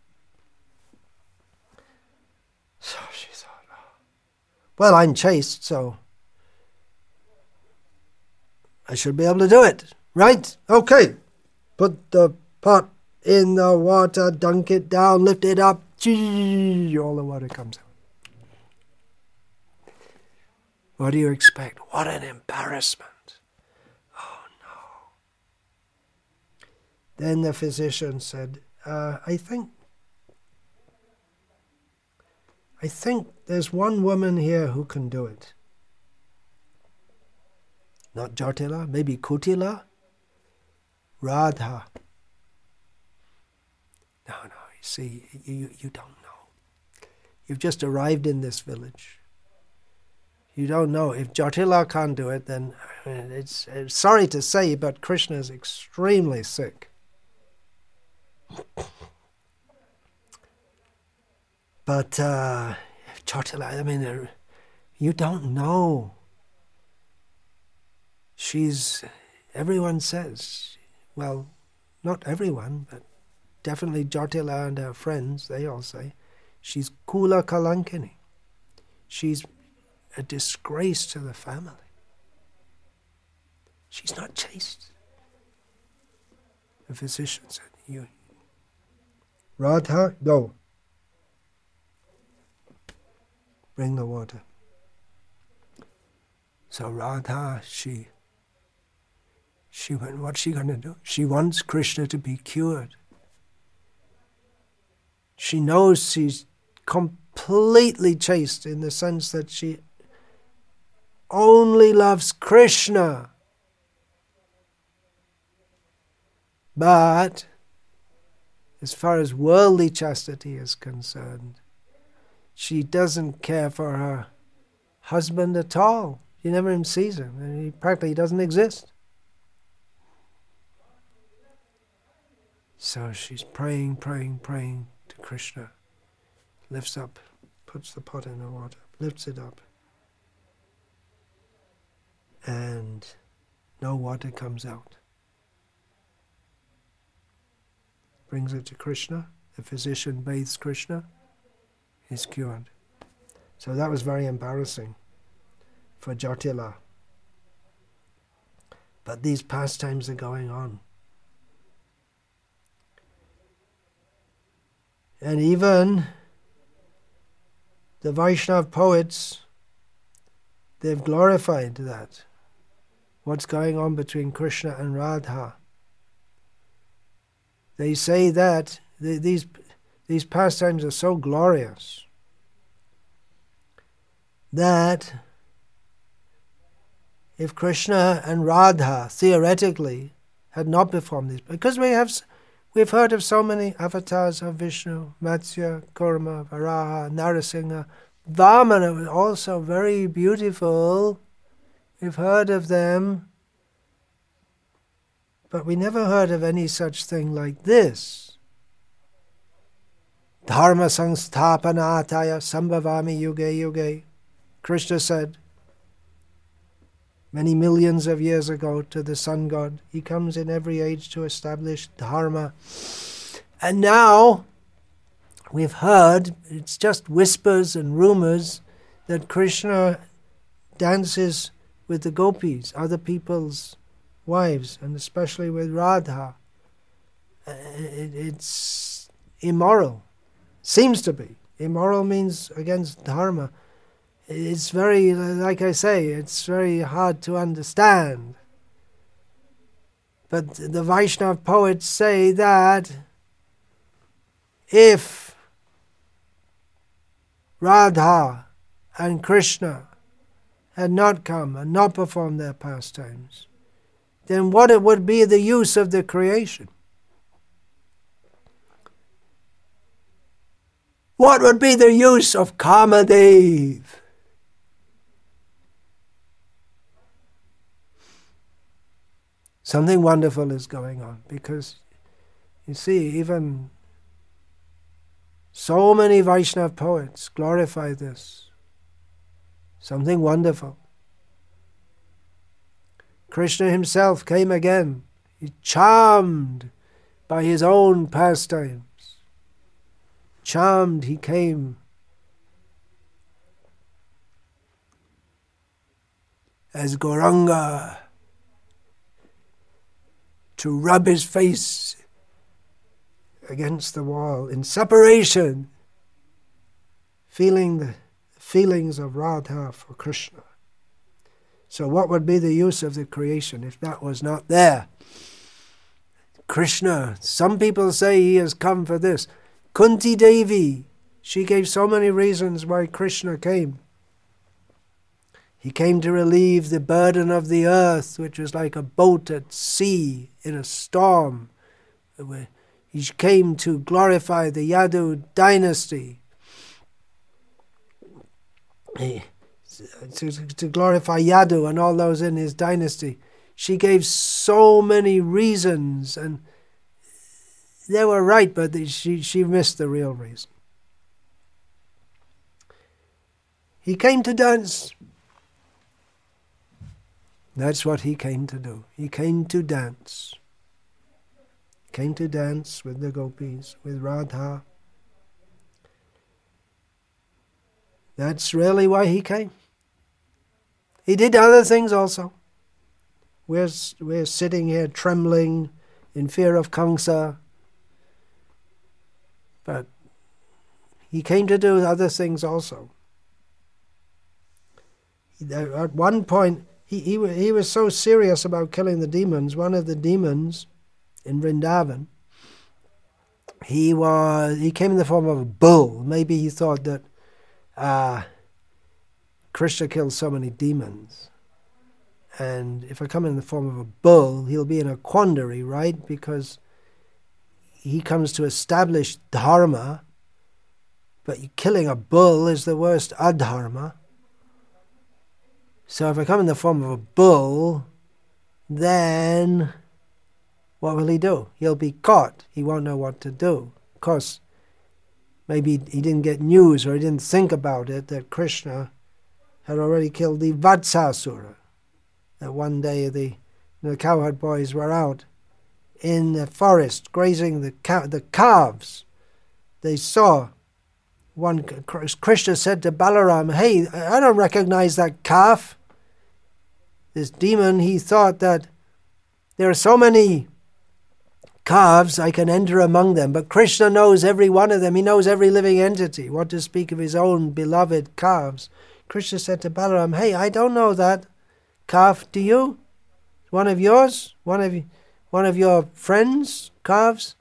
So she thought, oh, well, I'm chaste, so I should be able to do it, right? Okay. Put the pot in the water, dunk it down, lift it up, all the water comes out. What do you expect? What an embarrassment. Oh, no. Then the physician said, uh, I think, I think there's one woman here who can do it. Not Jatila, maybe Kutila, Radha. No, no, you see, you, you don't know. You've just arrived in this village. You don't know. If Jatila can't do it, then I mean, it's, it's sorry to say, but Krishna is extremely sick. But uh, Jatila, I mean, uh, you don't know. She's, everyone says, well, not everyone, but definitely Jatila and her friends, they all say, she's Kula Kalankini. She's a disgrace to the family. She's not chaste. The physician said, you, Radha, go. Bring the water. So Radha, she She went, what's she going to do? She wants Krishna to be cured. She knows she's completely chaste in the sense that she only loves Krishna. But as far as worldly chastity is concerned, she doesn't care for her husband at all. She never even sees him. He practically doesn't exist. So she's praying, praying, praying to Krishna. Lifts up, puts the pot in the water, lifts it up. And no water comes out. Brings it to Krishna. The physician bathes Krishna. He's cured. So that was very embarrassing for Jotila. But these pastimes are going on. And even the Vaishnava poets, they've glorified that. What's going on between Krishna and Radha. They say that the, these, these pastimes are so glorious that if Krishna and Radha theoretically had not performed these, because we have we've heard of so many avatars of Vishnu, Matsya, Kurma, Varaha, Narasingha, Vamana was also very beautiful. We've heard of them, but we never heard of any such thing like this. Dharma samsthapanataya sambhavami yuge yuge. Krishna said many millions of years ago to the sun god, he comes in every age to establish dharma. And now we've heard, it's just whispers and rumors, that Krishna dances with the gopis, other people's wives, and especially with Radha. It's immoral. Seems to be. Immoral means against dharma. It's very, like I say, it's very hard to understand. But the Vaishnava poets say that if Radha and Krishna had not come and not performed their pastimes, then what it would be the use of the creation? What would be the use of Kamadev? Something wonderful is going on, because you see, even so many Vaishnava poets glorify this. Something wonderful. Krishna himself came again. He charmed by his own pastimes. Charmed he came. As Gauranga, to rub his face against the wall in separation, feeling the feelings of Radha for Krishna. So what would be the use of the creation if that was not there? Krishna, some people say he has come for this. Kunti Devi, she gave so many reasons why Krishna came. He came to relieve the burden of the earth, which was like a boat at sea in a storm. He came to glorify the Yadu dynasty, to, to glorify Yadu and all those in his dynasty. She gave so many reasons, and they were right, but they, she, she missed the real reason. He came to dance. That's what he came to do. He came to dance. He came to dance with the gopis, with Radha. That's really why he came. He did other things also. We're, we're sitting here trembling in fear of Kamsa. But he came to do other things also. At one point, He, he, he was so serious about killing the demons. One of the demons in Vrindavan he was he came in the form of a bull. Maybe he thought that uh, Krishna killed so many demons, and if I come in the form of a bull, he'll be in a quandary, right? Because he comes to establish dharma, but killing a bull is the worst adharma. So if I come in the form of a bull, then what will he do? He'll be caught. He won't know what to do. Of course, maybe he didn't get news or he didn't think about it that Krishna had already killed the Vatsasura. That one day the, the cowherd boys were out in the forest grazing the cow, the calves. They saw one. Krishna said to Balaram, "Hey, I don't recognize that calf." This demon, he thought that there are so many calves, I can enter among them. But Krishna knows every one of them. He knows every living entity. What to speak of his own beloved calves? Krishna said to Balaram, "Hey, I don't know that calf. Do you? One of yours? One of one of your friends' calves?"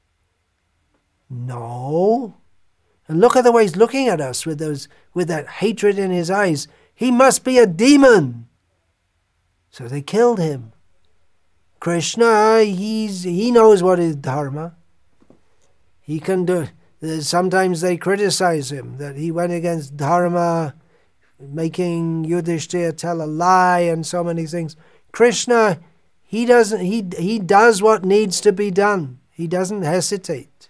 "No." And look at the way he's looking at us with those with that hatred in his eyes. He must be a demon. So they killed him. Krishna, he's he knows what is dharma. He can do. Sometimes they criticize him that he went against dharma, making Yudhishthira tell a lie and so many things. Krishna, he doesn't. He he does what needs to be done. He doesn't hesitate.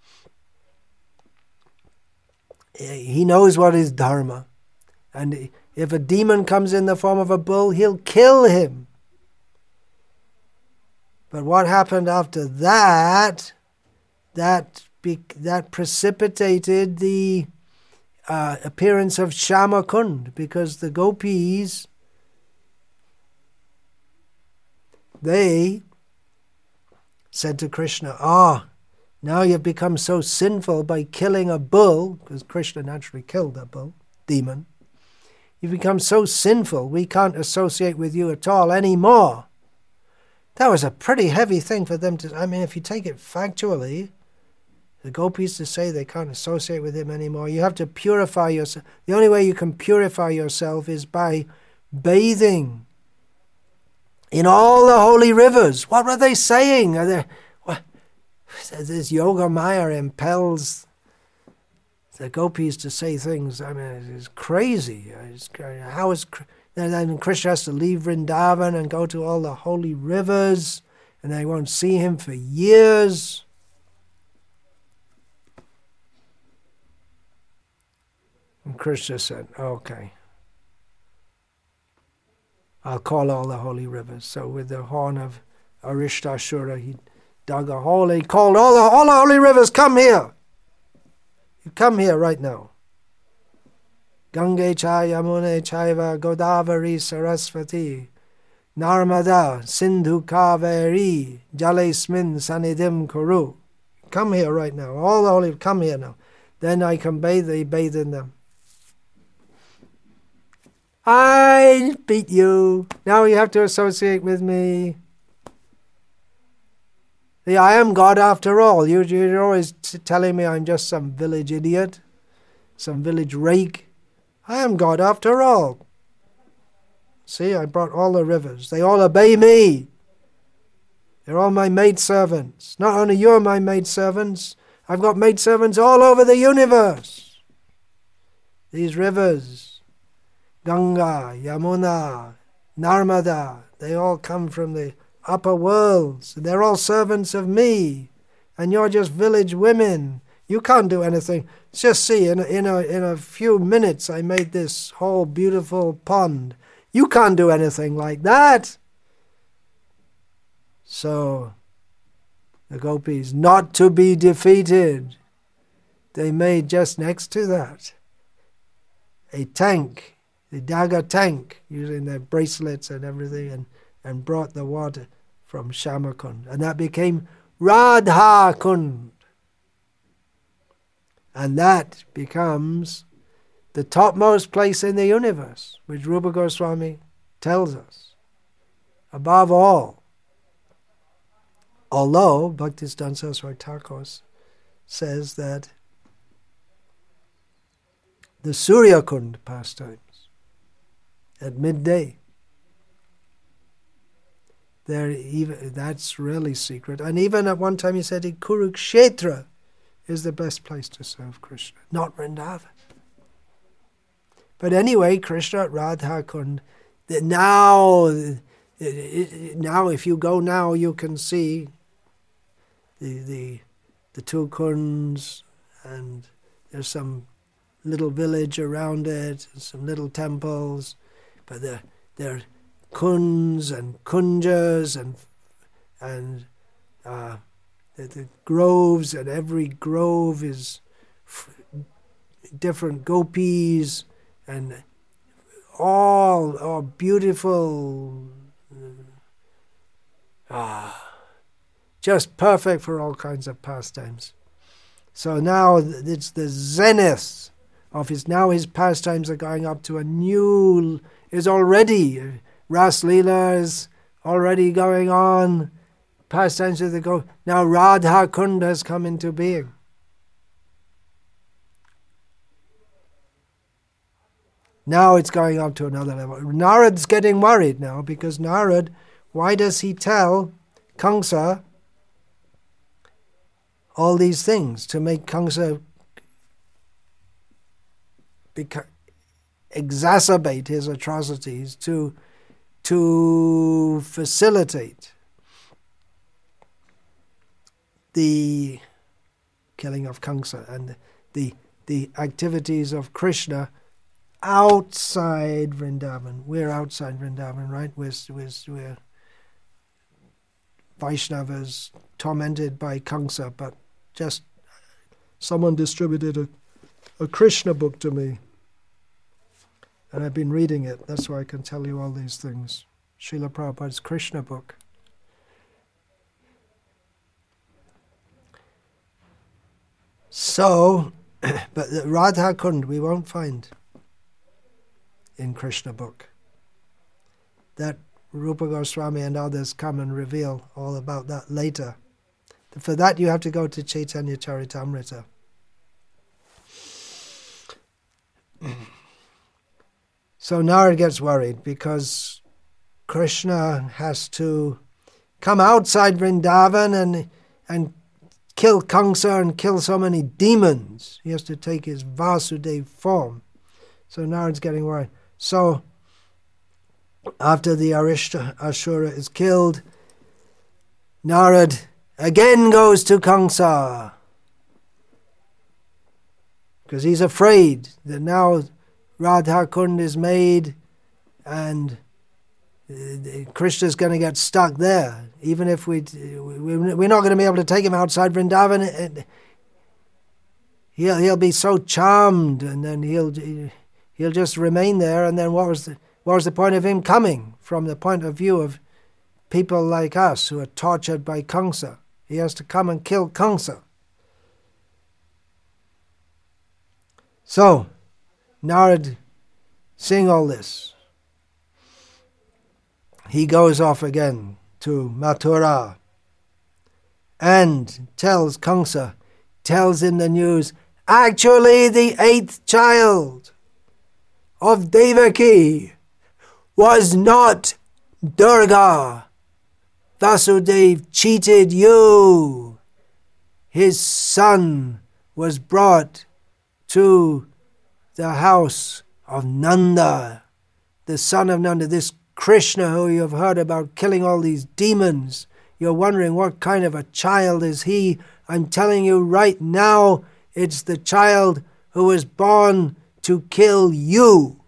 He knows what is dharma, and if a demon comes in the form of a bull, he'll kill him. But what happened after that? That be, that precipitated the uh, appearance of Shama Kund, because the gopis, they said to Krishna, "Ah, oh, now you've become so sinful by killing a bull," because Krishna naturally killed a bull, demon. "You've become so sinful, we can't associate with you at all anymore." That was a pretty heavy thing for them to... I mean, if you take it factually, the gopis to say they can't associate with him anymore, you have to purify yourself. The only way you can purify yourself is by bathing in all the holy rivers. What were they saying? Are there, what, this Yoga Maya impels the gopis to say things. I mean, it's crazy. It's, how is then Krishna has to leave Vrindavan and go to all the holy rivers, and they won't see him for years. And Krishna said, "Okay, I'll call all the holy rivers." So with the horn of Arishtashura, he dug a hole. He called all the all the holy rivers, "Come here! You come here right now. Gange cha Yamune chaiva Godavari Sarasvati Narmada Sindhu Kaveri Jalesmin Sanidim Kuru." Come here right now. All the holy, come here now. Then I can bathe, they bathe in them. "I beat you. Now you have to associate with me. See, I am God after all. You, you're always t- telling me I'm just some village idiot, some village rake. I am God after all. See, I brought all the rivers. They all obey me. They're all my maidservants. Not only you're my maidservants, I've got maidservants all over the universe. These rivers, Ganga, Yamuna, Narmada, they all come from the upper worlds. They're all servants of me. And you're just village women. You can't do anything. Just see, in a, in a, in a few minutes I made this whole beautiful pond. You can't do anything like that. So, the gopis, not to be defeated, they made just next to that a tank, the Daga tank, using their bracelets and everything, and, and brought the water from Shamakund. And that became Radha Kund. And that becomes the topmost place in the universe, which Rupa Goswami tells us. Above all, although Bhaktisiddhanta Saraswati Thakur says that the Surya Kund pastimes at midday, they're even, that's really secret. And even at one time he said Kurukshetra is the best place to serve Krishna, not Vrindavan. But anyway, Krishna at Radha Kund, now, now if you go now, you can see the the the two kunds, and there's some little village around it, and some little temples, but they're, they're kunds and kunjas and and uh, the, the groves, and every grove is f- different gopis, and all are beautiful, ah, just perfect for all kinds of pastimes. So now it's the zenith of his, now his pastimes are going up to a new, is already, Ras Leela is already going on, pastimes of the go, now Radha Kund has come into being. Now it's going up to another level. Narad's getting worried now, because Narad, why does he tell Kamsa all these things? To make Kamsa beca- exacerbate his atrocities, to, to facilitate the killing of Kamsa and the, the activities of Krishna outside Vrindavan. We're outside Vrindavan, right? We're, we're, we're Vaishnavas tormented by Kamsa, but just someone distributed a, a Krishna book to me, and I've been reading it. That's why I can tell you all these things. Srila Prabhupada's Krishna book. So, but the Radha Kund we won't find in Krishna book. That Rupa Goswami and others come and reveal all about that later. For that you have to go to Chaitanya Charitamrita. So Narad gets worried because Krishna has to come outside Vrindavan and and kill Kamsa and kill so many demons. He has to take his Vasudeva form. So Narad's getting worried. So after the Arishta Ashura is killed, Narad again goes to Kamsa, because he's afraid that now Radha Kund is made and Krishna's going to get stuck there. Even if we, we're not going to be able to take him outside Vrindavan, he'll he'll be so charmed, and then he'll he'll just remain there. And then what was the what was the point of him coming? From the point of view of people like us who are tortured by Kamsa, he has to come and kill Kamsa. So Narad, seeing all this, he goes off again to Mathura and tells Kamsa, tells in the news, actually the eighth child of Devaki was not Durga. Vasudeva cheated you. His son was brought to the house of Nanda, the son of Nanda, this Krishna who you have heard about killing all these demons. You're wondering what kind of a child is he. I'm telling you right now, it's the child who was born to kill you.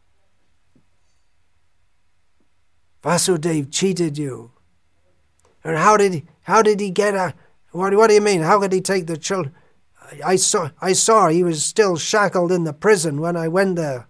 Vasudeva cheated you. And how did he, how did he get a, what, what do you mean? How could he take the children? I, I saw I saw he was still shackled in the prison when I went there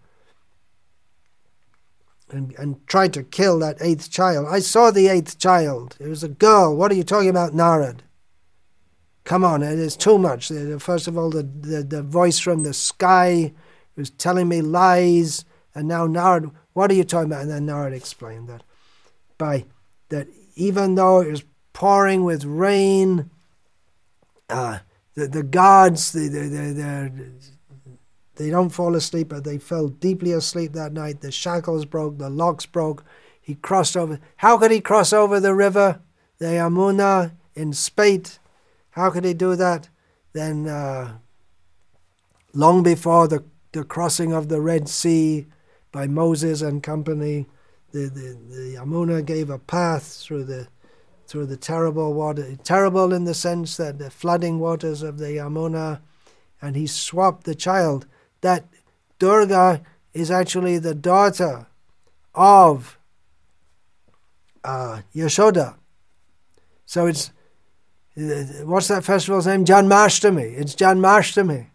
and, and tried to kill that eighth child. I saw the eighth child. It was a girl. What are you talking about, Narad? Come on, it is too much. First of all, the, the, the voice from the sky was telling me lies, and now Narad, what are you talking about? And then Narad explained that by that even though it was pouring with rain, uh, the, the guards, they, they, they, they, they don't fall asleep, but they fell deeply asleep that night. The shackles broke, the locks broke. He crossed over. How could he cross over the river, the Yamuna, in spate? How could he do that? Then, uh, long before the, the crossing of the Red Sea by Moses and company, the, the, the Yamuna gave a path through the through the terrible water, terrible in the sense that the flooding waters of the Yamuna, and he swapped the child. That Durga is actually the daughter of uh, Yashoda. So it's, what's that festival's name? Janmashtami. It's Janmashtami.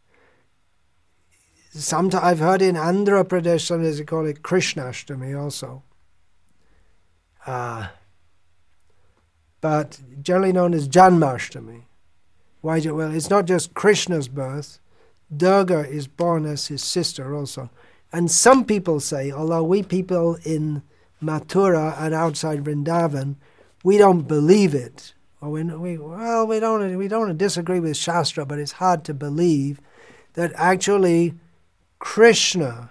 Sometimes I've heard in Andhra Pradesh, sometimes they call it Krishnashtami also. Uh, but generally known as Janmashtami. Why? Well, it's not just Krishna's birth. Durga is born as his sister also. And some people say, although we people in Mathura and outside Vrindavan, we don't believe it. Or we, we, well, we don't, we don't disagree with Shastra, but it's hard to believe that actually Krishna,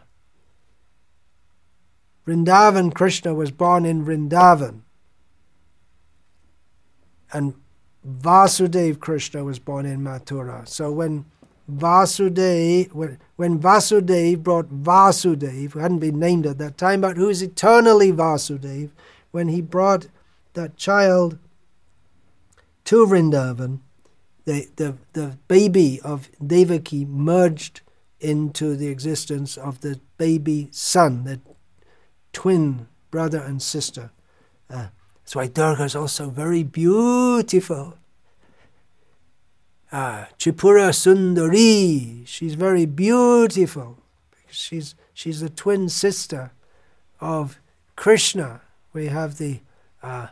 Vrindavan Krishna was born in Vrindavan. And Vasudev Krishna was born in Mathura. So when Vasudev, when, when Vasudev brought Vasudev, who hadn't been named at that time, but who is eternally Vasudev, when he brought that child to Vrindavan, the, the, the baby of Devaki merged into the existence of the baby son, the twin brother and sister. Uh, that's why Durga is also very beautiful. Ah, Tripura Sundari, she's very beautiful because she's she's the twin sister of Krishna. We have the uh,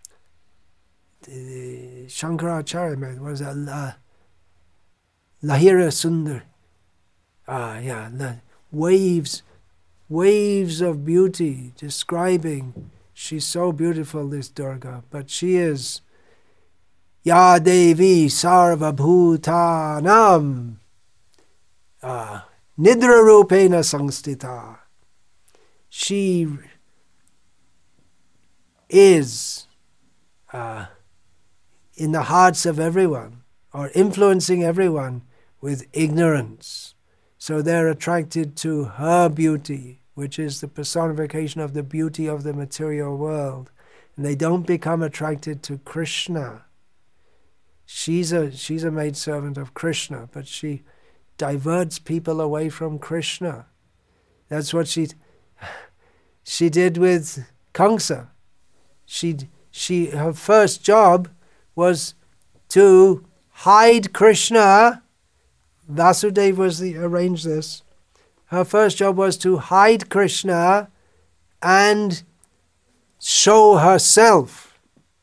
the Shankaracharya, what is that? La, Lahira Sundar. Ah, yeah, the waves, waves of beauty describing. She's so beautiful, this Durga, but she is Ya Devi Sarva Bhutanam uh, Nidra Rupena Samstita. She is uh, in the hearts of everyone, or influencing everyone with ignorance. So they're attracted to her beauty, which is the personification of the beauty of the material world. And they don't become attracted to Krishna. She's a she's a maidservant of Krishna, but she diverts people away from Krishna. That's what she she did with Kamsa. She she her first job was to hide Krishna. Vasudeva was the arranged this. Her first job was to hide Krishna and show herself,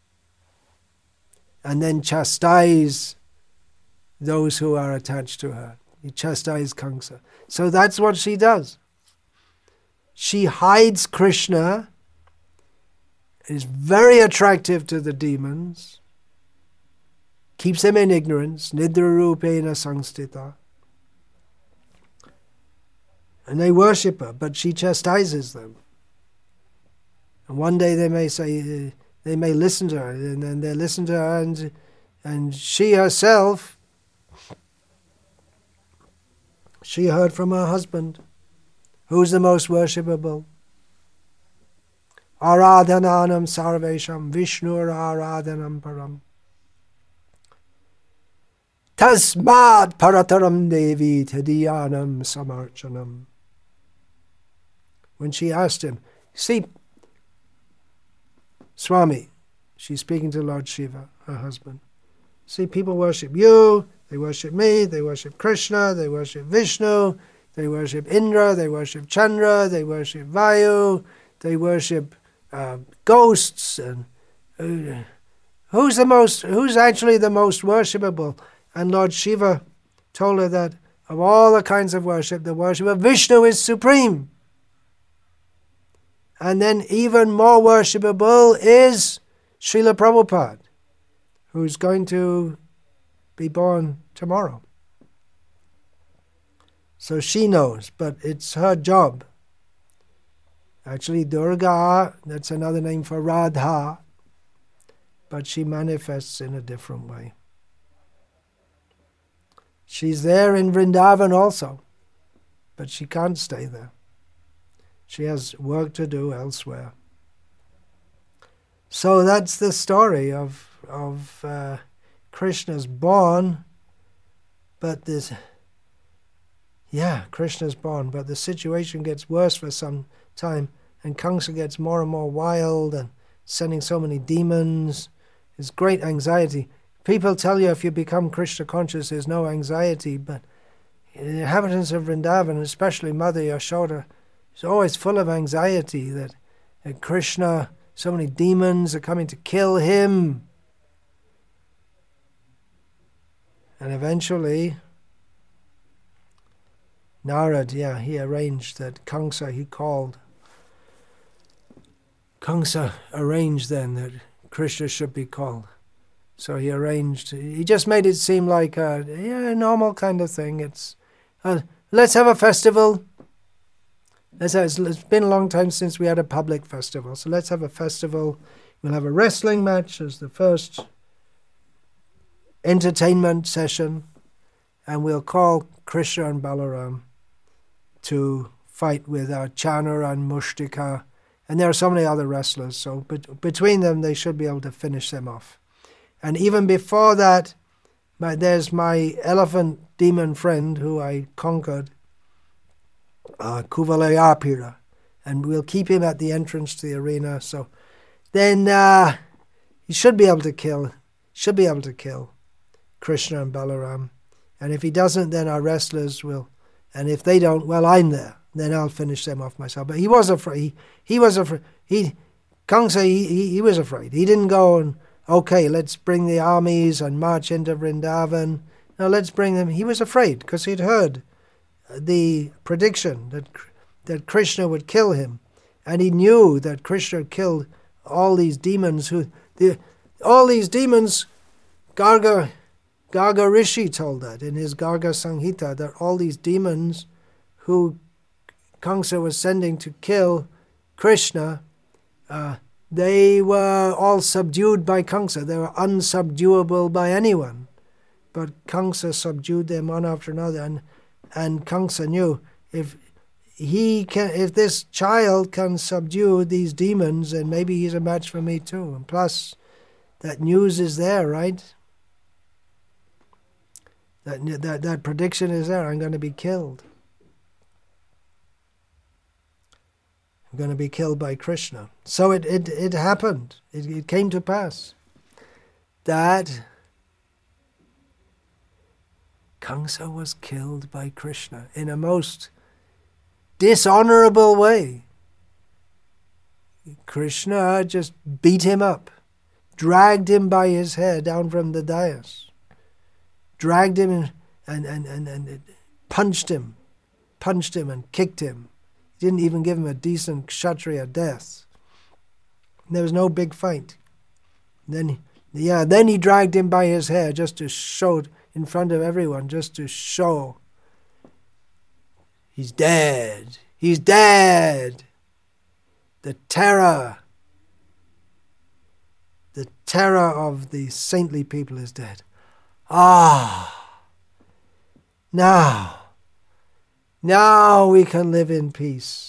and then chastise those who are attached to her. You chastise Kamsa. So that's what she does. She hides Krishna, is very attractive to the demons, keeps them in ignorance, nidra rupena samstita. And they worship her, but she chastises them. And one day they may say, they may listen to her, and then they listen to her, and, and she herself, she heard from her husband, who's the most worshipable. Aradhananam sarvesham Vishnur aradhanam param. Tasmad parataram devi tadiyanam samarchanam. When she asked him, see, Swami, she's speaking to Lord Shiva, her husband. See, people worship you, they worship me, they worship Krishna, they worship Vishnu, they worship Indra, they worship Chandra, they worship Vayu, they worship uh, ghosts. And uh, who's the most? Who's actually the most worshipable? And Lord Shiva told her that of all the kinds of worship, the worship of Vishnu is supreme. And then even more worshipable is Srila Prabhupada, who's going to be born tomorrow. So she knows, but it's her job. Actually, Durga, that's another name for Radha, but she manifests in a different way. She's there in Vrindavan also, but she can't stay there. She has work to do elsewhere. So that's the story of of uh, Krishna's born, but this, yeah, Krishna's born, but the situation gets worse for some time, and Kamsa gets more and more wild and sending so many demons. It's great anxiety. People tell you if you become Krishna conscious, there's no anxiety, but the inhabitants of Vrindavan, especially Mother Yashoda, is always full of anxiety that, that Krishna, so many demons are coming to kill him. And eventually, Narad, yeah, he arranged that Kamsa, he called. Kamsa arranged then that Krishna should be called. So he arranged, he just made it seem like a yeah, normal kind of thing. It's, uh, let's have a festival. Let's have, it's been a long time since we had a public festival, so let's have a festival. We'll have a wrestling match as the first entertainment session, and we'll call Krishna and Balaram to fight with Archana and Mushtika, and there are so many other wrestlers, so bet- between them they should be able to finish them off. And even before that, my, there's my elephant demon friend who I conquered, uh, Kuvalayapira, and we'll keep him at the entrance to the arena, so then uh, he should be able to kill, should be able to kill Krishna and Balaram. And if he doesn't, then our wrestlers will. And if they don't, well, I'm there. Then I'll finish them off myself. But he was afraid. He, he was afraid. He, Kamsa, he, he, he was afraid. He didn't go and, okay, let's bring the armies and march into Vrindavan. No, let's bring them. He was afraid because he'd heard the prediction that that Krishna would kill him. And he knew that Krishna killed all these demons who, the, all these demons, Garga, Garga Rishi told that in his Garga Samhita, that all these demons who Kamsa was sending to kill Krishna, uh, they were all subdued by Kamsa. They were unsubduable by anyone. But Kamsa subdued them one after another, and and Kamsa knew if he can, if this child can subdue these demons, then maybe he's a match for me too. And plus, that news is there, right? That, that that prediction is there. I'm going to be killed. I'm going to be killed by Krishna. So it it, it happened. It, it came to pass that Kamsa was killed by Krishna in a most dishonorable way. Krishna just beat him up, dragged him by his hair down from the dais. Dragged him and, and, and, and, and punched him, punched him and kicked him. He didn't even give him a decent Kshatriya death. There was no big fight. Then, yeah, then he dragged him by his hair just to show it in front of everyone, just to show he's dead. He's dead. The terror, the terror of the saintly people is dead. Ah, now, now we can live in peace.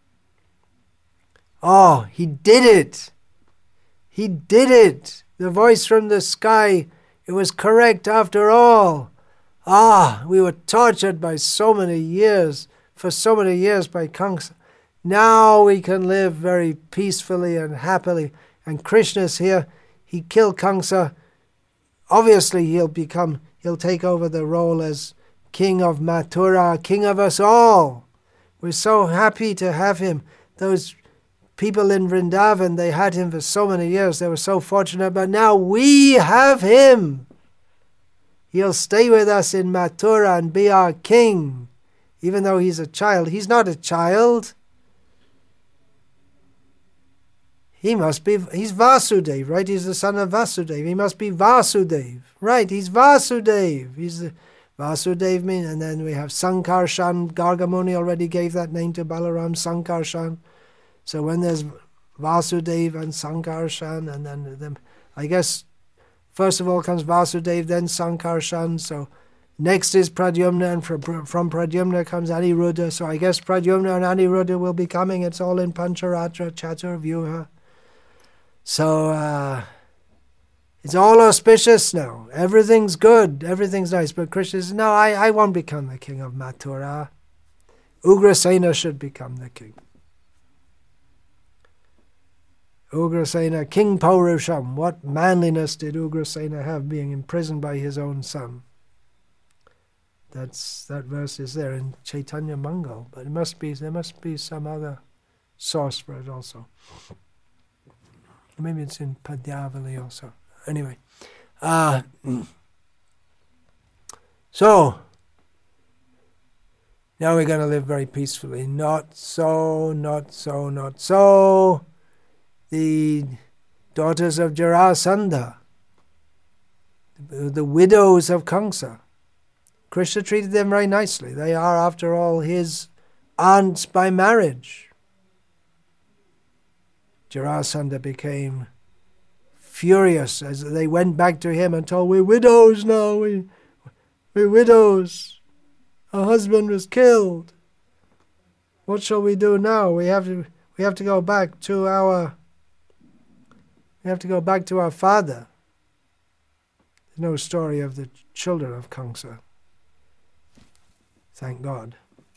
Oh, he did it. He did it. The voice from the sky, it was correct after all. Ah, we were tortured by so many years, for so many years by Kamsa. Now we can live very peacefully and happily. And Krishna's here. He killed Kamsa. Obviously, he'll become, he'll take over the role as king of Mathura, king of us all. We're so happy to have him. Those people in Vrindavan, they had him for so many years. They were so fortunate, but now we have him. He'll stay with us in Mathura and be our king, even though he's a child. He's not a child. he must be, he's Vasudev, right? He's the son of Vasudev. He must be Vasudev, right? He's Vasudev. He's the Vasudev mean, and then we have Sankarshan. Gargamuni already gave that name to Balaram, Sankarshan. So when there's Vasudev and Sankarshan, and then, then I guess first of all comes Vasudev, then Sankarshan. So next is Pradyumna, and from, from Pradyumna comes Aniruddha. So I guess Pradyumna and Aniruddha will be coming. It's all in Pancharatra, Chaturvyuha. So uh, it's all auspicious now. Everything's good. Everything's nice. But Krishna says, no, I, I won't become the king of Mathura. Ugrasena should become the king. Ugrasena, King Paurusham. What manliness did Ugrasena have being imprisoned by his own son? That's that verse is there in Chaitanya Mangal, but it must be there must be some other source for it also. Maybe it's in Padyavali also. Anyway, uh, so now we're going to live very peacefully. Not so, not so, not so. The daughters of Jarasandha, the, the widows of Kamsa, Krishna treated them very nicely. They are, after all, his aunts by marriage. Jarasandha became furious as they went back to him and told, we're widows now, we, we're widows. Our husband was killed. What shall we do now? We have to we have to go back to our we have to go back to our father. There's no story of the children of Kamsa. Thank God.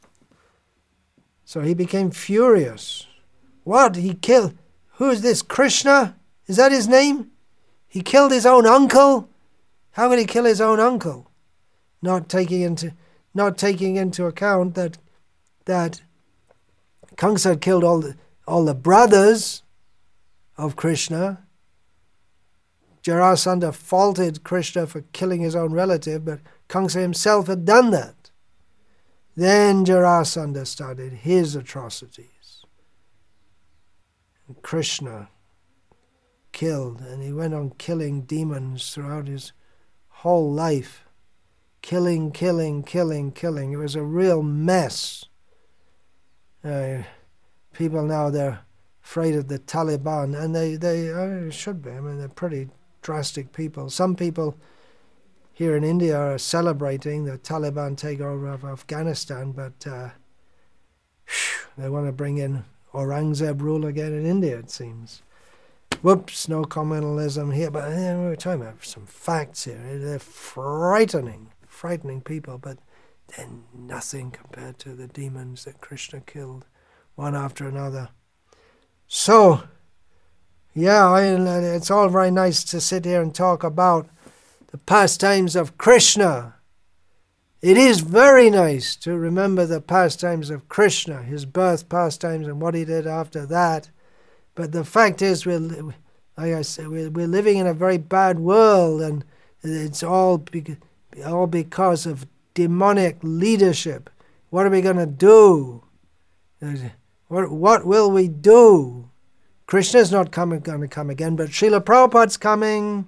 So he became furious. What? He killed? Who is this? Krishna? Is that his name? He killed his own uncle? How could he kill his own uncle? Not taking into not taking into account that that Kamsa had killed all the all the brothers of Krishna. Jarasandha faulted Krishna for killing his own relative, but Kamsa himself had done that. Then Jarasandha started his atrocities. And Krishna killed, and he went on killing demons throughout his whole life. Killing, killing, killing, killing. It was a real mess. Uh, people now, they're afraid of the Taliban, and they, they uh, should be. I mean, they're pretty drastic people. Some people here in India are celebrating the Taliban takeover of Afghanistan, but uh, they want to bring in Aurangzeb rule again in India, it seems. Whoops, no communalism here, but uh, we're talking about some facts here. They're frightening, frightening people, but they're nothing compared to the demons that Krishna killed, one after another. So, yeah, I, it's all very nice to sit here and talk about the pastimes of Krishna. It is very nice to remember the pastimes of Krishna, his birth pastimes and what he did after that. But the fact is, we're, like I said, we're, we're living in a very bad world, and it's all, be, all because of demonic leadership. What are we going to do? What, what will we do? Krishna's not coming, going to come again, but Srila Prabhupada's coming.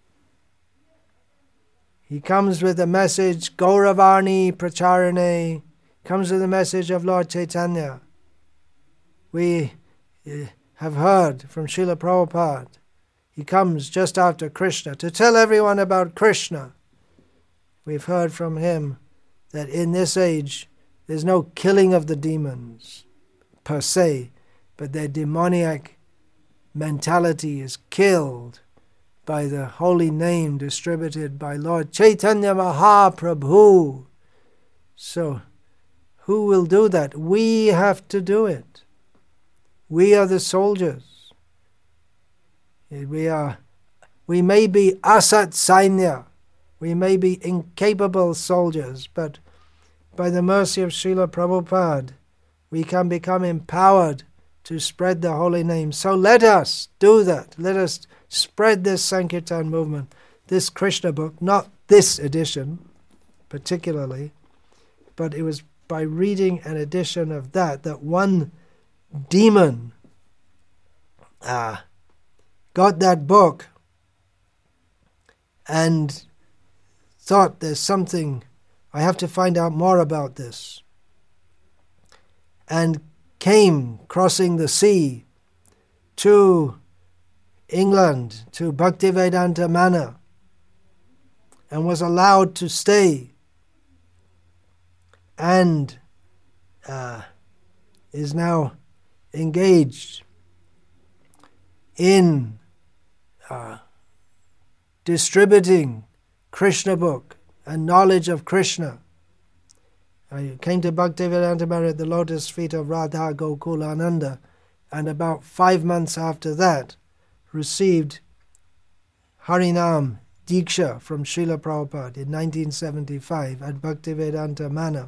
He comes with a message, Gauravarni Pracharane, comes with a message of Lord Chaitanya. We uh, have heard from Srila Prabhupada. He comes just after Krishna to tell everyone about Krishna. We've heard from him that in this age there's no killing of the demons per se, but their demoniac mentality is killed by the holy name distributed by Lord Chaitanya Mahaprabhu. So, who will do that? We have to do it. We are the soldiers. We are. We may be asat sainya. We may be incapable soldiers, but by the mercy of Srila Prabhupada, we can become empowered to spread the holy name. So let us do that. Let us spread this Sankirtan movement, this Krishna book, not this edition particularly, but it was by reading an edition of that, that one demon uh, got that book and thought there's something, I have to find out more about this. And came crossing the sea to England, to Bhaktivedanta Manor, and was allowed to stay, and uh, is now engaged in uh, distributing Krishna book and knowledge of Krishna. I came to Bhaktivedanta Manor at the lotus feet of Radha Gokulananda, and about five months after that received Harinam Diksha from Srila Prabhupada in nineteen seventy-five at Bhaktivedanta Manor.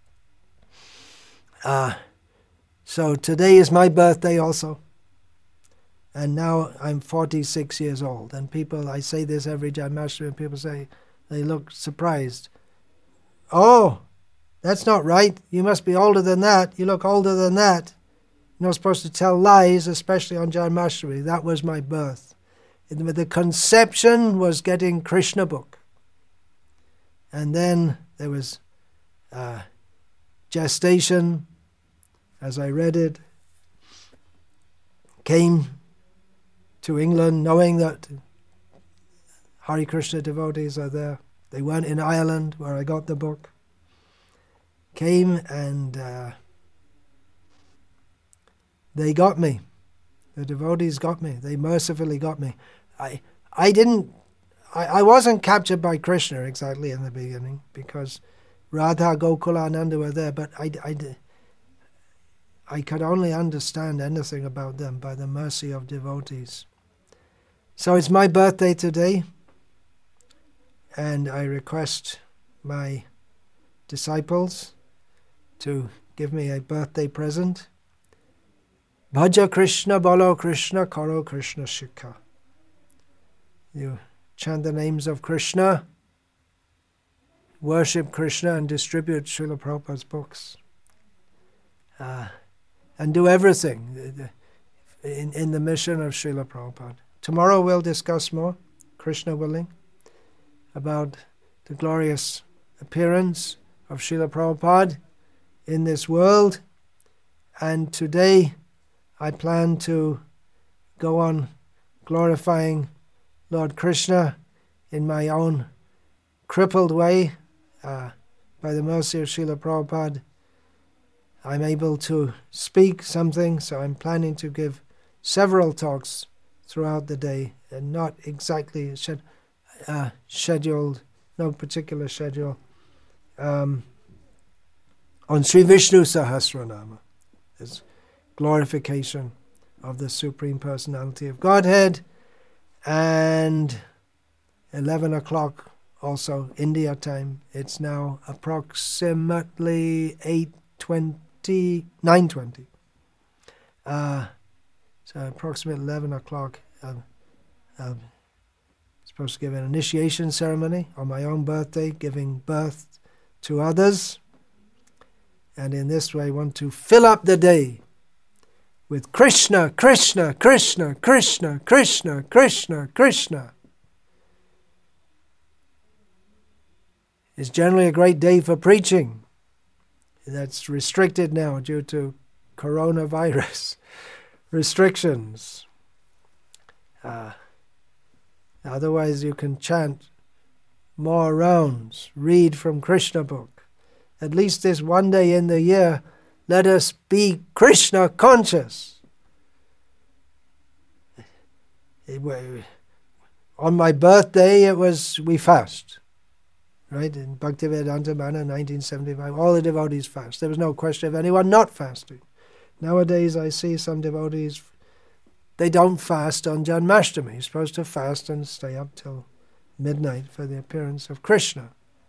Uh, so today is my birthday also. And now I'm forty-six years old. And people, I say this every Janmashtami, and people say, they look surprised. Oh, that's not right. You must be older than that. You look older than that. You're not supposed to tell lies, especially on Janmashtami. That was my birth. The conception was getting Krishna book. And then there was uh, gestation, as I read it, came to England knowing that Hare Krishna devotees are there. They weren't in Ireland where I got the book. Came and uh, they got me. The devotees got me. They mercifully got me. I I didn't, I, I wasn't captured by Krishna exactly in the beginning because Radha Gokulananda were there, but I, I, I could only understand anything about them by the mercy of devotees. So it's my birthday today, and I request my disciples to give me a birthday present. Bhaja Krishna, Bolo Krishna, Karo Krishna Shikha. You chant the names of Krishna, worship Krishna, and distribute Srila Prabhupada's books. Uh, and do everything in, in the mission of Srila Prabhupada. Tomorrow we'll discuss more, Krishna willing, about the glorious appearance of Srila Prabhupada in this world. And today I plan to go on glorifying Lord Krishna in my own crippled way. Uh, by the mercy of Srila Prabhupada, I'm able to speak something, so I'm planning to give several talks throughout the day, and not exactly shed, uh, scheduled, no particular schedule, um, on Sri Vishnu Sahasranama, this glorification of the Supreme Personality of Godhead, and eleven o'clock also India time. It's now approximately eight twenty, nine twenty. Uh, so approximately eleven o'clock. I'm, I'm supposed to give an initiation ceremony on my own birthday, giving birth to others. And in this way, I want to fill up the day with Krishna, Krishna, Krishna, Krishna, Krishna, Krishna, Krishna. It's generally a great day for preaching. That's restricted now due to coronavirus restrictions. Uh, otherwise you can chant more rounds, read from Krishna book. At least this one day in the year, let us be Krishna conscious. It, on my birthday, it was, we fast. Right? In Bhaktivedanta Manor, nineteen seventy-five, all the devotees fast. There was no question of anyone not fasting. Nowadays, I see some devotees, they don't fast on Janmashtami. You're supposed to fast and stay up till midnight for the appearance of Krishna.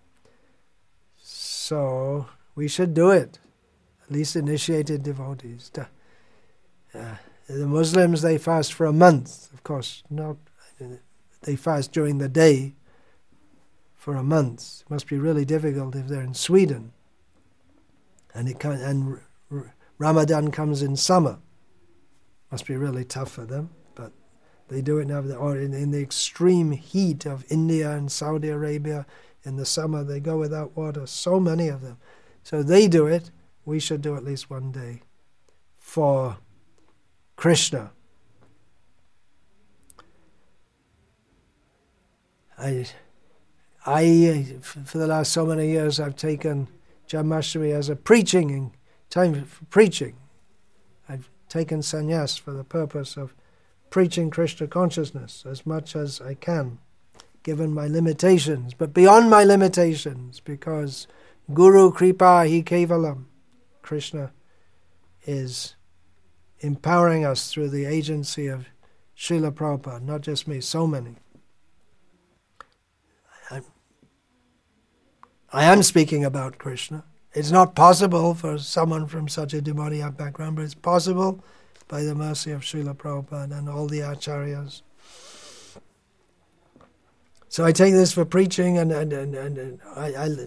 So, we should do it. At least initiated devotees. Uh, the Muslims, they fast for a month. Of course, not. They fast during the day for a month. It must be really difficult if they're in Sweden. And it can, and Ramadan comes in summer. Must be really tough for them, but they do it now. Or in, in the extreme heat of India and Saudi Arabia, in the summer they go without water, so many of them. So they do it, we should do at least one day for Krishna. I, I, for the last so many years, I've taken Janmashtami as a preaching time for preaching. I've taken sannyas for the purpose of preaching Krishna consciousness as much as I can, given my limitations, but beyond my limitations, because Guru Kripa Hi Kevalam, Krishna is empowering us through the agency of Srila Prabhupada, not just me, so many. I, I am speaking about Krishna. It's not possible for someone from such a demoniac background, but it's possible by the mercy of Srila Prabhupada and all the acharyas. So I take this for preaching, and, and, and, and I, I,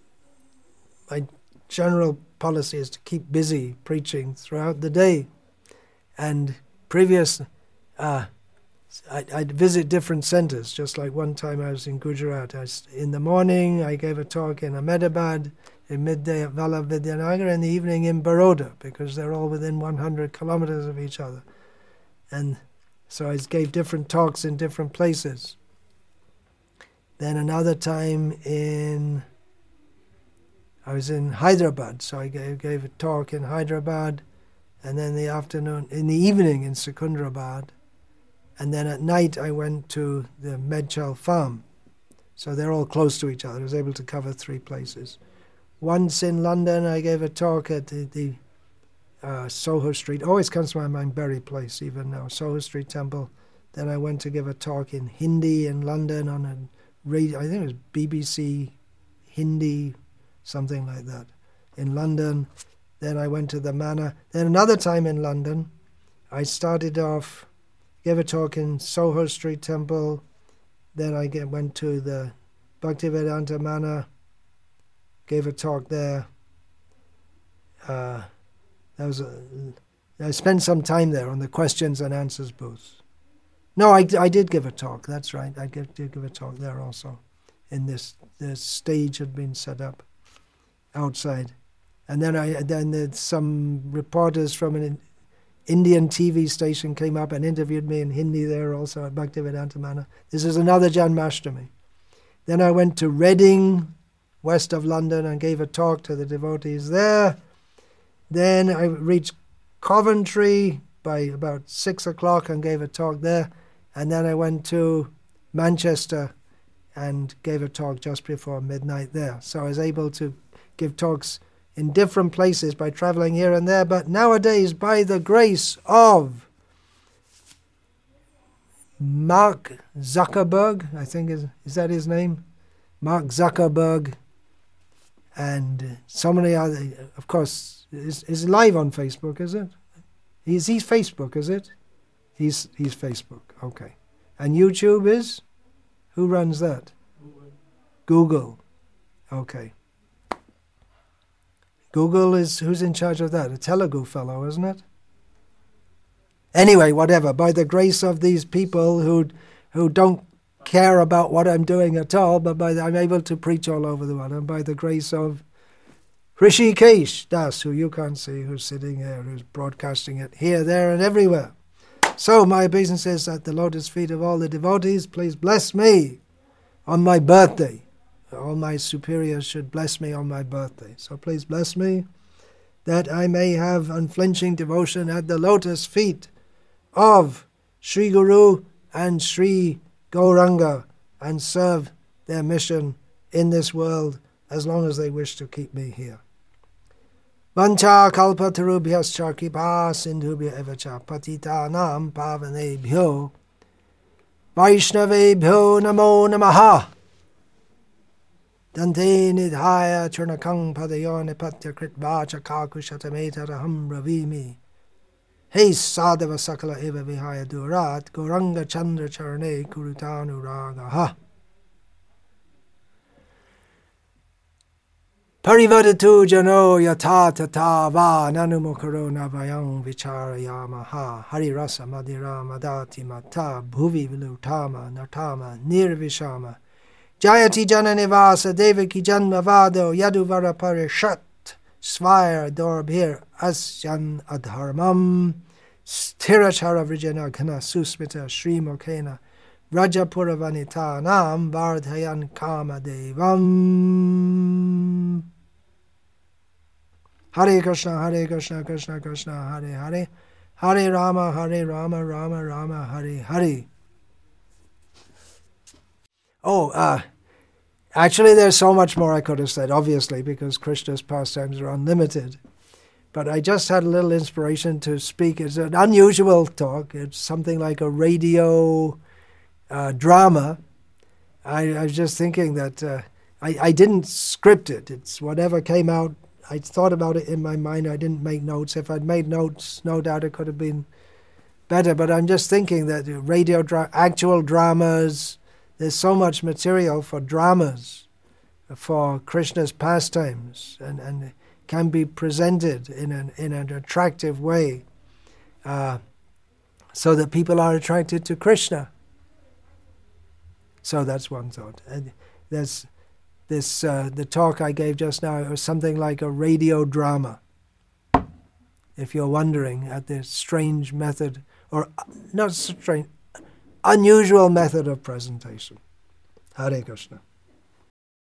my general policy is to keep busy preaching throughout the day. And previous, uh, I, I'd visit different centers, just like one time I was in Gujarat. I was, in the morning, I gave a talk in Ahmedabad, in midday at Vallabh Vidyanagar, in the evening in Baroda, because they're all within one hundred kilometers of each other. And so I gave different talks in different places. Then another time in, I was in Hyderabad, so I gave, gave a talk in Hyderabad, and then the afternoon, in the evening in Secunderabad, and then at night I went to the Medchal farm. So they're all close to each other. I was able to cover three places. Once in London, I gave a talk at the, the uh, Soho Street. Always comes to my mind Bury Place, even now, Soho Street Temple. Then I went to give a talk in Hindi in London on a radio, I think it was B B C Hindi, something like that, in London. Then I went to the Manor. Then another time in London, I started off, gave a talk in Soho Street Temple. Then I get, went to the Bhaktivedanta Manor, gave a talk there. Uh, that was a, I spent some time there on the questions and answers booth. No, I, I did give a talk, that's right. I did give a talk there also. In this, the stage had been set up outside. And then I then the, some reporters from an Indian T V station came up and interviewed me in Hindi there also at Bhaktivedanta Manor. This is another Janmashtami. Then I went to Reading, west of London, and gave a talk to the devotees there. Then I reached Coventry by about six o'clock and gave a talk there. And then I went to Manchester and gave a talk just before midnight there. So I was able to give talks in different places by traveling here and there, but nowadays, by the grace of Mark Zuckerberg, I think is is that his name? Mark Zuckerberg, and so many other, of course, is is live on Facebook, is it? He's he's Facebook, is it? He's he's Facebook, okay. And YouTube is? Who runs that? Google. Google, okay. Google is, who's in charge of that? A Telugu fellow, isn't it? Anyway, whatever, by the grace of these people who who don't care about what I'm doing at all, but by the, I'm able to preach all over the world, and by the grace of Hrishikesh Das, who you can't see, who's sitting here, who's broadcasting it here, there, and everywhere. So my obeisance at the lotus feet of all the devotees, please bless me on my birthday. All my superiors should bless me on my birthday. So please bless me that I may have unflinching devotion at the lotus feet of Sri Guru and Sri Gauranga and serve their mission in this world as long as they wish to keep me here. Vancha kalpatarubhyascha kripa sindhubhya evacha patitanam pavanebhyo Vaishnavebhyo namo namaha Dante nidhaya churnakang padayo nipatya kritvacha kakushatameta ravimi Hey sadhava sakala eva vihaya durat Gauranga chandra charane kurutanu ragaha Parivadatu jano yata tata va nanumokaro navayang vicharayamaha Hari rasa madhira madati mata bhuvi vilutama nartama nirvishama Jayati jana nivasa devaki janma vado yaduvara parishat Svayar dorbhir asyan adharmam Sthirachara vrijana kana susmita srimokena Rajapura vanita nam vardhayan kama devam Hare Krishna, Hare Krishna, Krishna Krishna, Hare Hare Hare Rama, Hare Rama, Rama Rama, Hare Hare. Oh, uh, actually there's so much more I could have said, obviously, because Krishna's pastimes are unlimited. But I just had a little inspiration to speak. It's an unusual talk. It's something like a radio uh, drama. I, I was just thinking that uh, I, I didn't script it. It's whatever came out. I thought about it in my mind. I didn't make notes. If I'd made notes, no doubt it could have been better. But I'm just thinking that radio, dra- actual dramas, there's so much material for dramas, for Krishna's pastimes, and, and can be presented in an in an attractive way, uh, so that people are attracted to Krishna. So that's one thought. And there's this uh, the talk I gave just now was something like a radio drama. If you're wondering at this strange method, or not strange, unusual method of presentation. Hare Krishna.